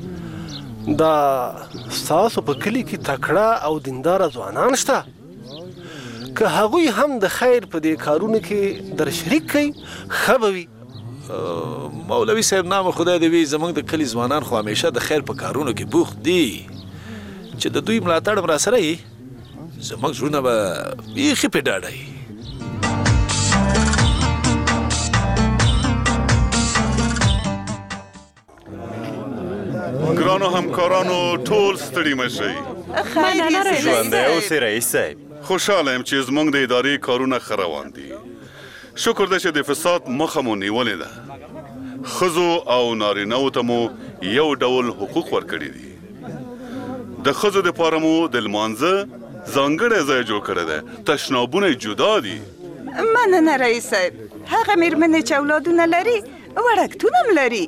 دا ستاسو په کلي کې تکړه او دینداره ځوانان شته، که هغوی هم د خیر په دې کارونو کې در شریک کوي ښه به وي. مولوي صاحب نام خدای دې وي، زموږ د کلي ځوانان خو همیشه د خیر په کارونو کې بوخت دي. چې د دوی ملاتړ هم راسره وي، زموږ زړونه به بیخي پې ډاډه وي. ګرانو همکارانو ټول ستړي مه شئ. ژوندی اوسئ رئیس صاحب. خوشحاله یم چې زموږ د ادارې کارونه ښه روان دي. شکر دی چې د فساد مخه مو نیولې ده. ښځو او نارینهو ته مو یو ډول حقوق ورکړي دي. د ښځو دپاره مو د لمانځه ځانګړی ځای جوړ کړی دی. تشنابونه یې جدا دي. مننه رئیس صاحب. هغه مېرمنې چې اولادونه لري وړکتون هم لري.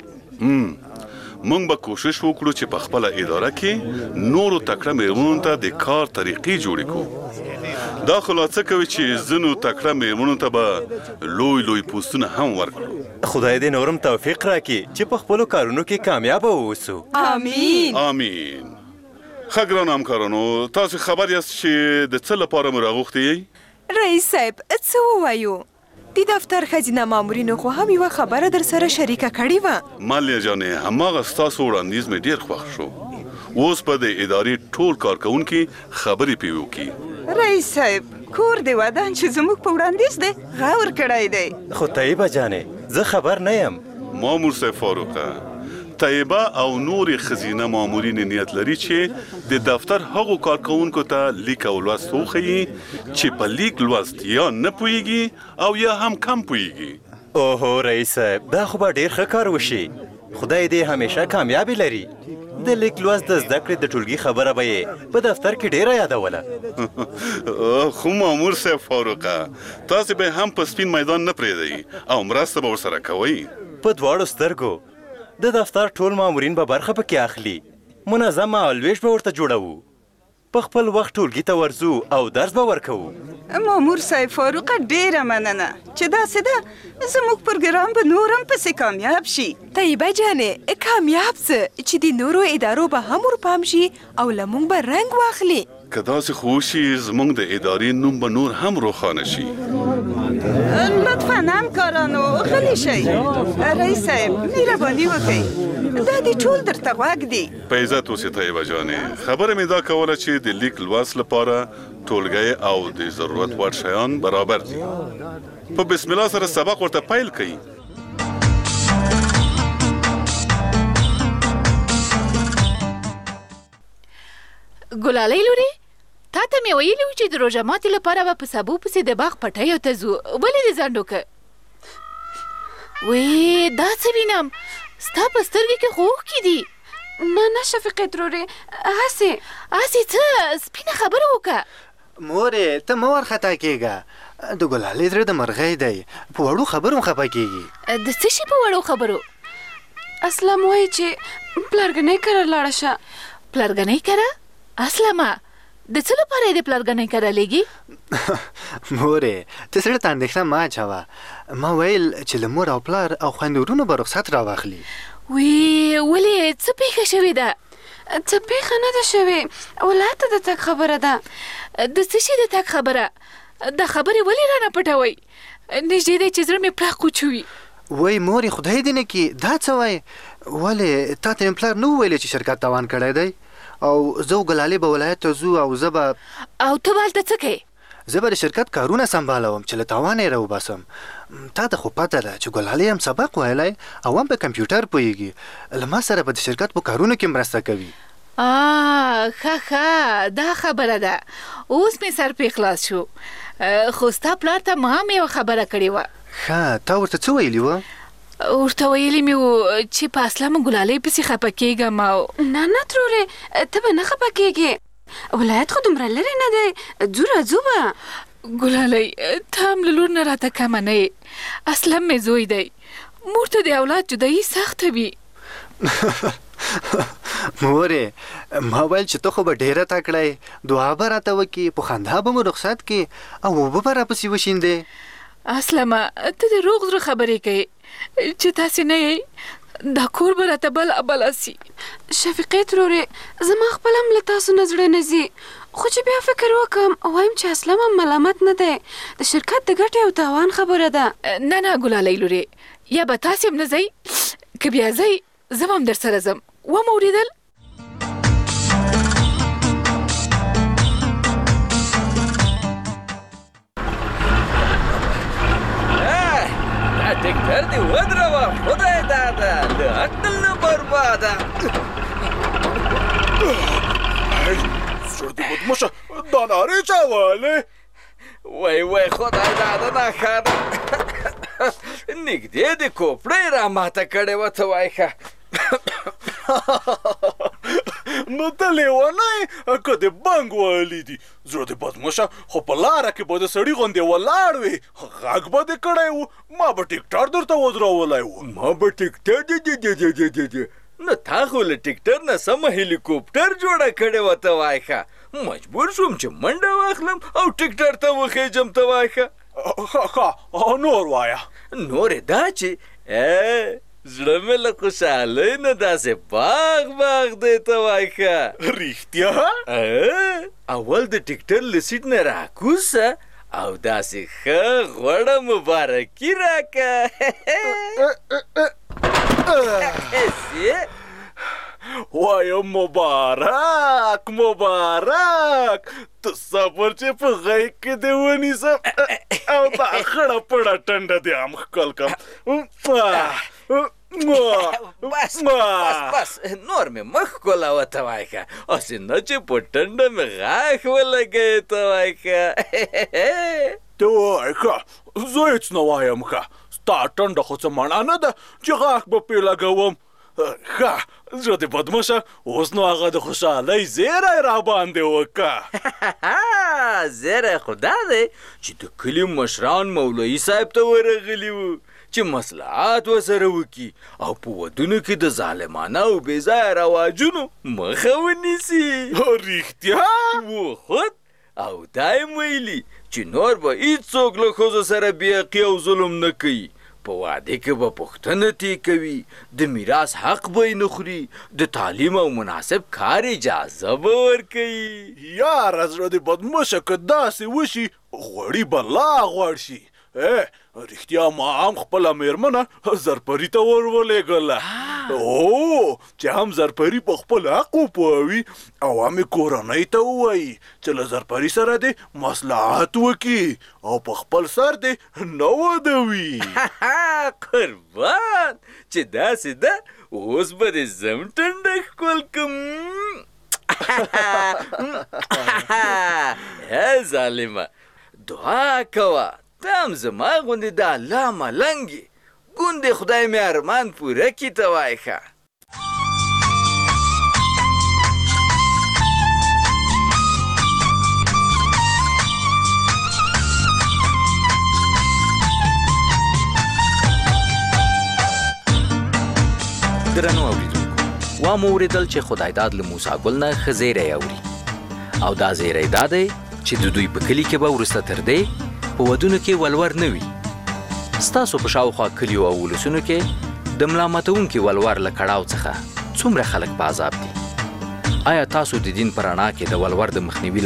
موږ به کوشش وکړو چې په خپله اداره کې نورو تکړه مېرمنو ته د کار طریقې جوړې کړو. دا خو لا څه کوي چې ځینو تکړه مېرمنو ته به لوی لوی پوستونه هم ورکړو. خدای دې نورم توفیق راکړي چې په خپلو کارونو کې کامیابه واوسو. آمین آمین. ښه ګرانو همکارانو، تاسو خبر یاست چې د څه لپاره مو راغوښتي یئ؟ رئیس صاحب څه ووایو؟ د دفتر ښځینه مامورینو خو هم یوه خبره در سره شریکه کړې وه. مالیه جانې، هماغه ستاسو وړاندیز مې ډېر خوښ شو. اوس به د ادارې ټول کارکوونکي خبرې پرې وکړي. رئیس صاحب، کور د ودان چې زموږ په وړاندیز دی غور کړی دی. خو طیبه جانې، زه خبر نه یم. مامور صاحب فاروقه، طیبه او نورې ښځینه مامورین نیت لري چې د دفتر هغو کارکوونکو ته لیک او لوست وښیي چې په لیک لوست یا نه پوهیږي او یا هم کم پوهیږي. اوهو رئیس صاحب، دا خو به ډېر ښه کار وشي. خدای دې همیشه کامیابي لري. د لیک لوست د زده کړې د ټولګي خبره به یې په دفتر کې ډېره یادوله. خو مامور صاحب فاروقه، تاسې به هم په سپین میدان نه پرېږدئ او مرسته به ورسره کوئ. په دواړو سترګو د دفتر ټول مامورین به برخه پکې اخلي. منظم مهالویش به ورته جوړوو. په خپل وخت ټولګي ته ورځو او درس به ورکوو. مامور صاحب فاروقه ډېره مننه چې داسې ده زموږ پروګرام به نور هم پسې کامیاب شي. طیبه جانې، کامیاب څه چې د نورو ادارو به هم ورپام شي او له موږ به رنګ واخلي. که داسې خو وشي زموږ د ادارې نوم به نور هم روښانه شي. لطفا همکارانو غلي شئ. رئیس صاحب مهرباني وکړئ، دا دې ټول درته غوږ دي. په عزت اوسې طیبه جانې. خبره مې دا کوله چې د لیک لوست لپاره ټولګی او د ضرورت وړ شیان برابر دي. په بسم الله سره سبق ورته پیل کړئ. ګلالۍ لورې تا ته مې ویلي و چې د روژه ماتې لپاره به په سبو پسې د باغ پټیو ته ځو ولې دې ځنډ وکړه وې دا څه وینم ستا په سترګې کې خو اوښکې دي نه نه شفیقې ترورې هسې هسې څه سپینه خبره وکړه مورې ته مه ورخطا کېږه د ګلالۍ زړه د مرغۍ دی په وړو خبرو خفه کېږي د څه شي په وړو خبرو اسلم وایي چې پلارګنۍ کره لاړه شه پلارګنۍ کره اسلمه د څه لپاره یې د پلارګنۍ کره لیږي مورې ته زړه ته اندېښنه مه اچوه ما ویل چې له مور او پلار او خویندو ورونو به رخصت راواخلي وی ولې څه پیښه شوې ده څه پیښه نه ده شوې ولایت ته د تګ خبره ده د څه شي د تګ خبره دا خبرې ولې رانه پټوئ نږدې دی چې زړه مې پړق کوچوي وای مورې خدای دې نه کړي دا څه وایې ولې تا ته مې پلار نه وویلې چې شرکت تاوان کړی دی او زه او ګلالۍ به ولایت ته ځو او زه به او ته به هلته څه کوې زه به د شرکت کارونه سمبالوم چې له تاوانه یې راوباسم تا ته خو پته ده چې ګلالۍ هم سبق ویلی او هم په کمپیوټر پوهېږي له ما سره به د شرکت په کارونو کې مرسته کوي آه ښه ښه دا خبره ده اوس مې سر پې خلاص شو خو ستا پلار ته ما هم یوه خبره کړې وه ښه تا ورته څه ویلي وه ورته ویلي مې و چې په اصله مو ګلالۍ پسې خفه کېږم او نه نه ترورې ته به نه خفه کېږې ولایت خو دومره لرې نه دی ځو راځو به ګلالۍ ته هم له لور نه راته کمه نه یې اصلا مې زوی دی مور ته د اولاد جدایي سخته وي مورې ما ویل چې ته خو به ډېره تکړه یې دعا به راته وکړي په خندا به مو رخصت کړي او اوبه به راپسې وشیندې اسلمه ته د روغ زړه خبرې کوې چې تاسې نه یې دا کور به راته بل ابله سي شفیقې ترورې زما خپل هم له تاسو نه زړه نه ځي خو چې بیا فکر وکړم وایم چې اسلم هم ملامت نه دی د شرکت د ګټې او تاوان خبره ده نه نه ګلالۍ لورې یا به تاسې هم نه ځئ که بیا ځئ زه به هم در سره ځم ومه اورېدل ټکټر دې ودروه خدای داده له عقل نه برباده زړه دې بدمشه دا نارې چا وهلې وای وای خدای داده نښه ده نږدې دې کوپړۍ را ماته کړې وه ته وای ښه نو ته لیونی که دې بنګ وهلي دي زړه دې بدمشه خو په لاره کې به د سړي غوندې ولاړ وې غږ به دې کړی و ما به ټکټر درته ودرولی و ما به ټکټر نو تا خو له ټکټر نه سمه هلیکوپټر جوړه کړې وه ته وای ښه مجبور شوم چې منډه واخلم او ټکټر ته وخېجم ته وای ښه ښه نور وایه نور یې دا چې زړه مې له خوشحالۍ نه داسې باغ باغ دی ته وای ښه رښتیا اول د ټکټر له سیټ نه راکوزه او داسې ښه غوړه مبارکي راکه وایم مبارک مبارک ته صبر چې په غیږ کې دې ونیسم او دا خړه پړه ټنډه دې هم ښکل کړم بس بس بس نور مې مخ کولاوه ته وای ښه هسې نه چې په ټنډه مې غاښ ولګوې ته وای ښه ته وای ښه زه هېڅ نه وایم ښه ستا ټنډه خو څه مڼه نه ده چې غاښ به پرې لګوم ښه زړه دې بدمشه اوس نو هغه د خوشحالۍ زیری را باندې وکړه زیری خو دا دی چې د کلي مشران مولوي صاحب ته ورغلي وو چې مصلحات ورسره وکړي او په ودونو کې د ظالمانه او بېځایه رواجونو مخه ونیسي رښتیا و خود او دا یې ویلي چې نور به هېڅوک له ښځو سره بېحقي او ظلم نه کوي په واده کې به پوښتنه تې کوي د میراث حق به یې نه خوري د تعلیم او مناسب کار اجازه به ورکوي یاره زړه دې بدمشه که داسې وشي غوړي به لا غوړ شي رښتیا ما هم خپله مېرمنه زرپري ته ور ولېږله او چې هم زرپري په خپل حق وپوهوي او هم یې کورنۍ ته ووایي چې له زرپري سره دې مصلحت وکړي او په خپل سر دې نه ودوي قربان چې داسې ده اوس به دې زم ټنډه ښکل کړم اے ظالمه دعا کوه ته هم زما غوندې د الله ملنګ یې ګوندې خدای مې ارمان پوره کړي ته وایې ښه درنو اوریدونکو وا مو اورېدل چې خدایداد له موسی ګل نه ښه زیری اوري او دا زیری دا دی چې د دوی په کلي کې به وروسته تر دې په ودونو کې ولور نه وي ستاسو په شاوخوا کلیو او ولسونو کې د ملا ماتونکي ولور له کړاو څخه څومره خلک په عذاب دي آیا تاسو د دین په رڼا کې د ولور د مخنیوي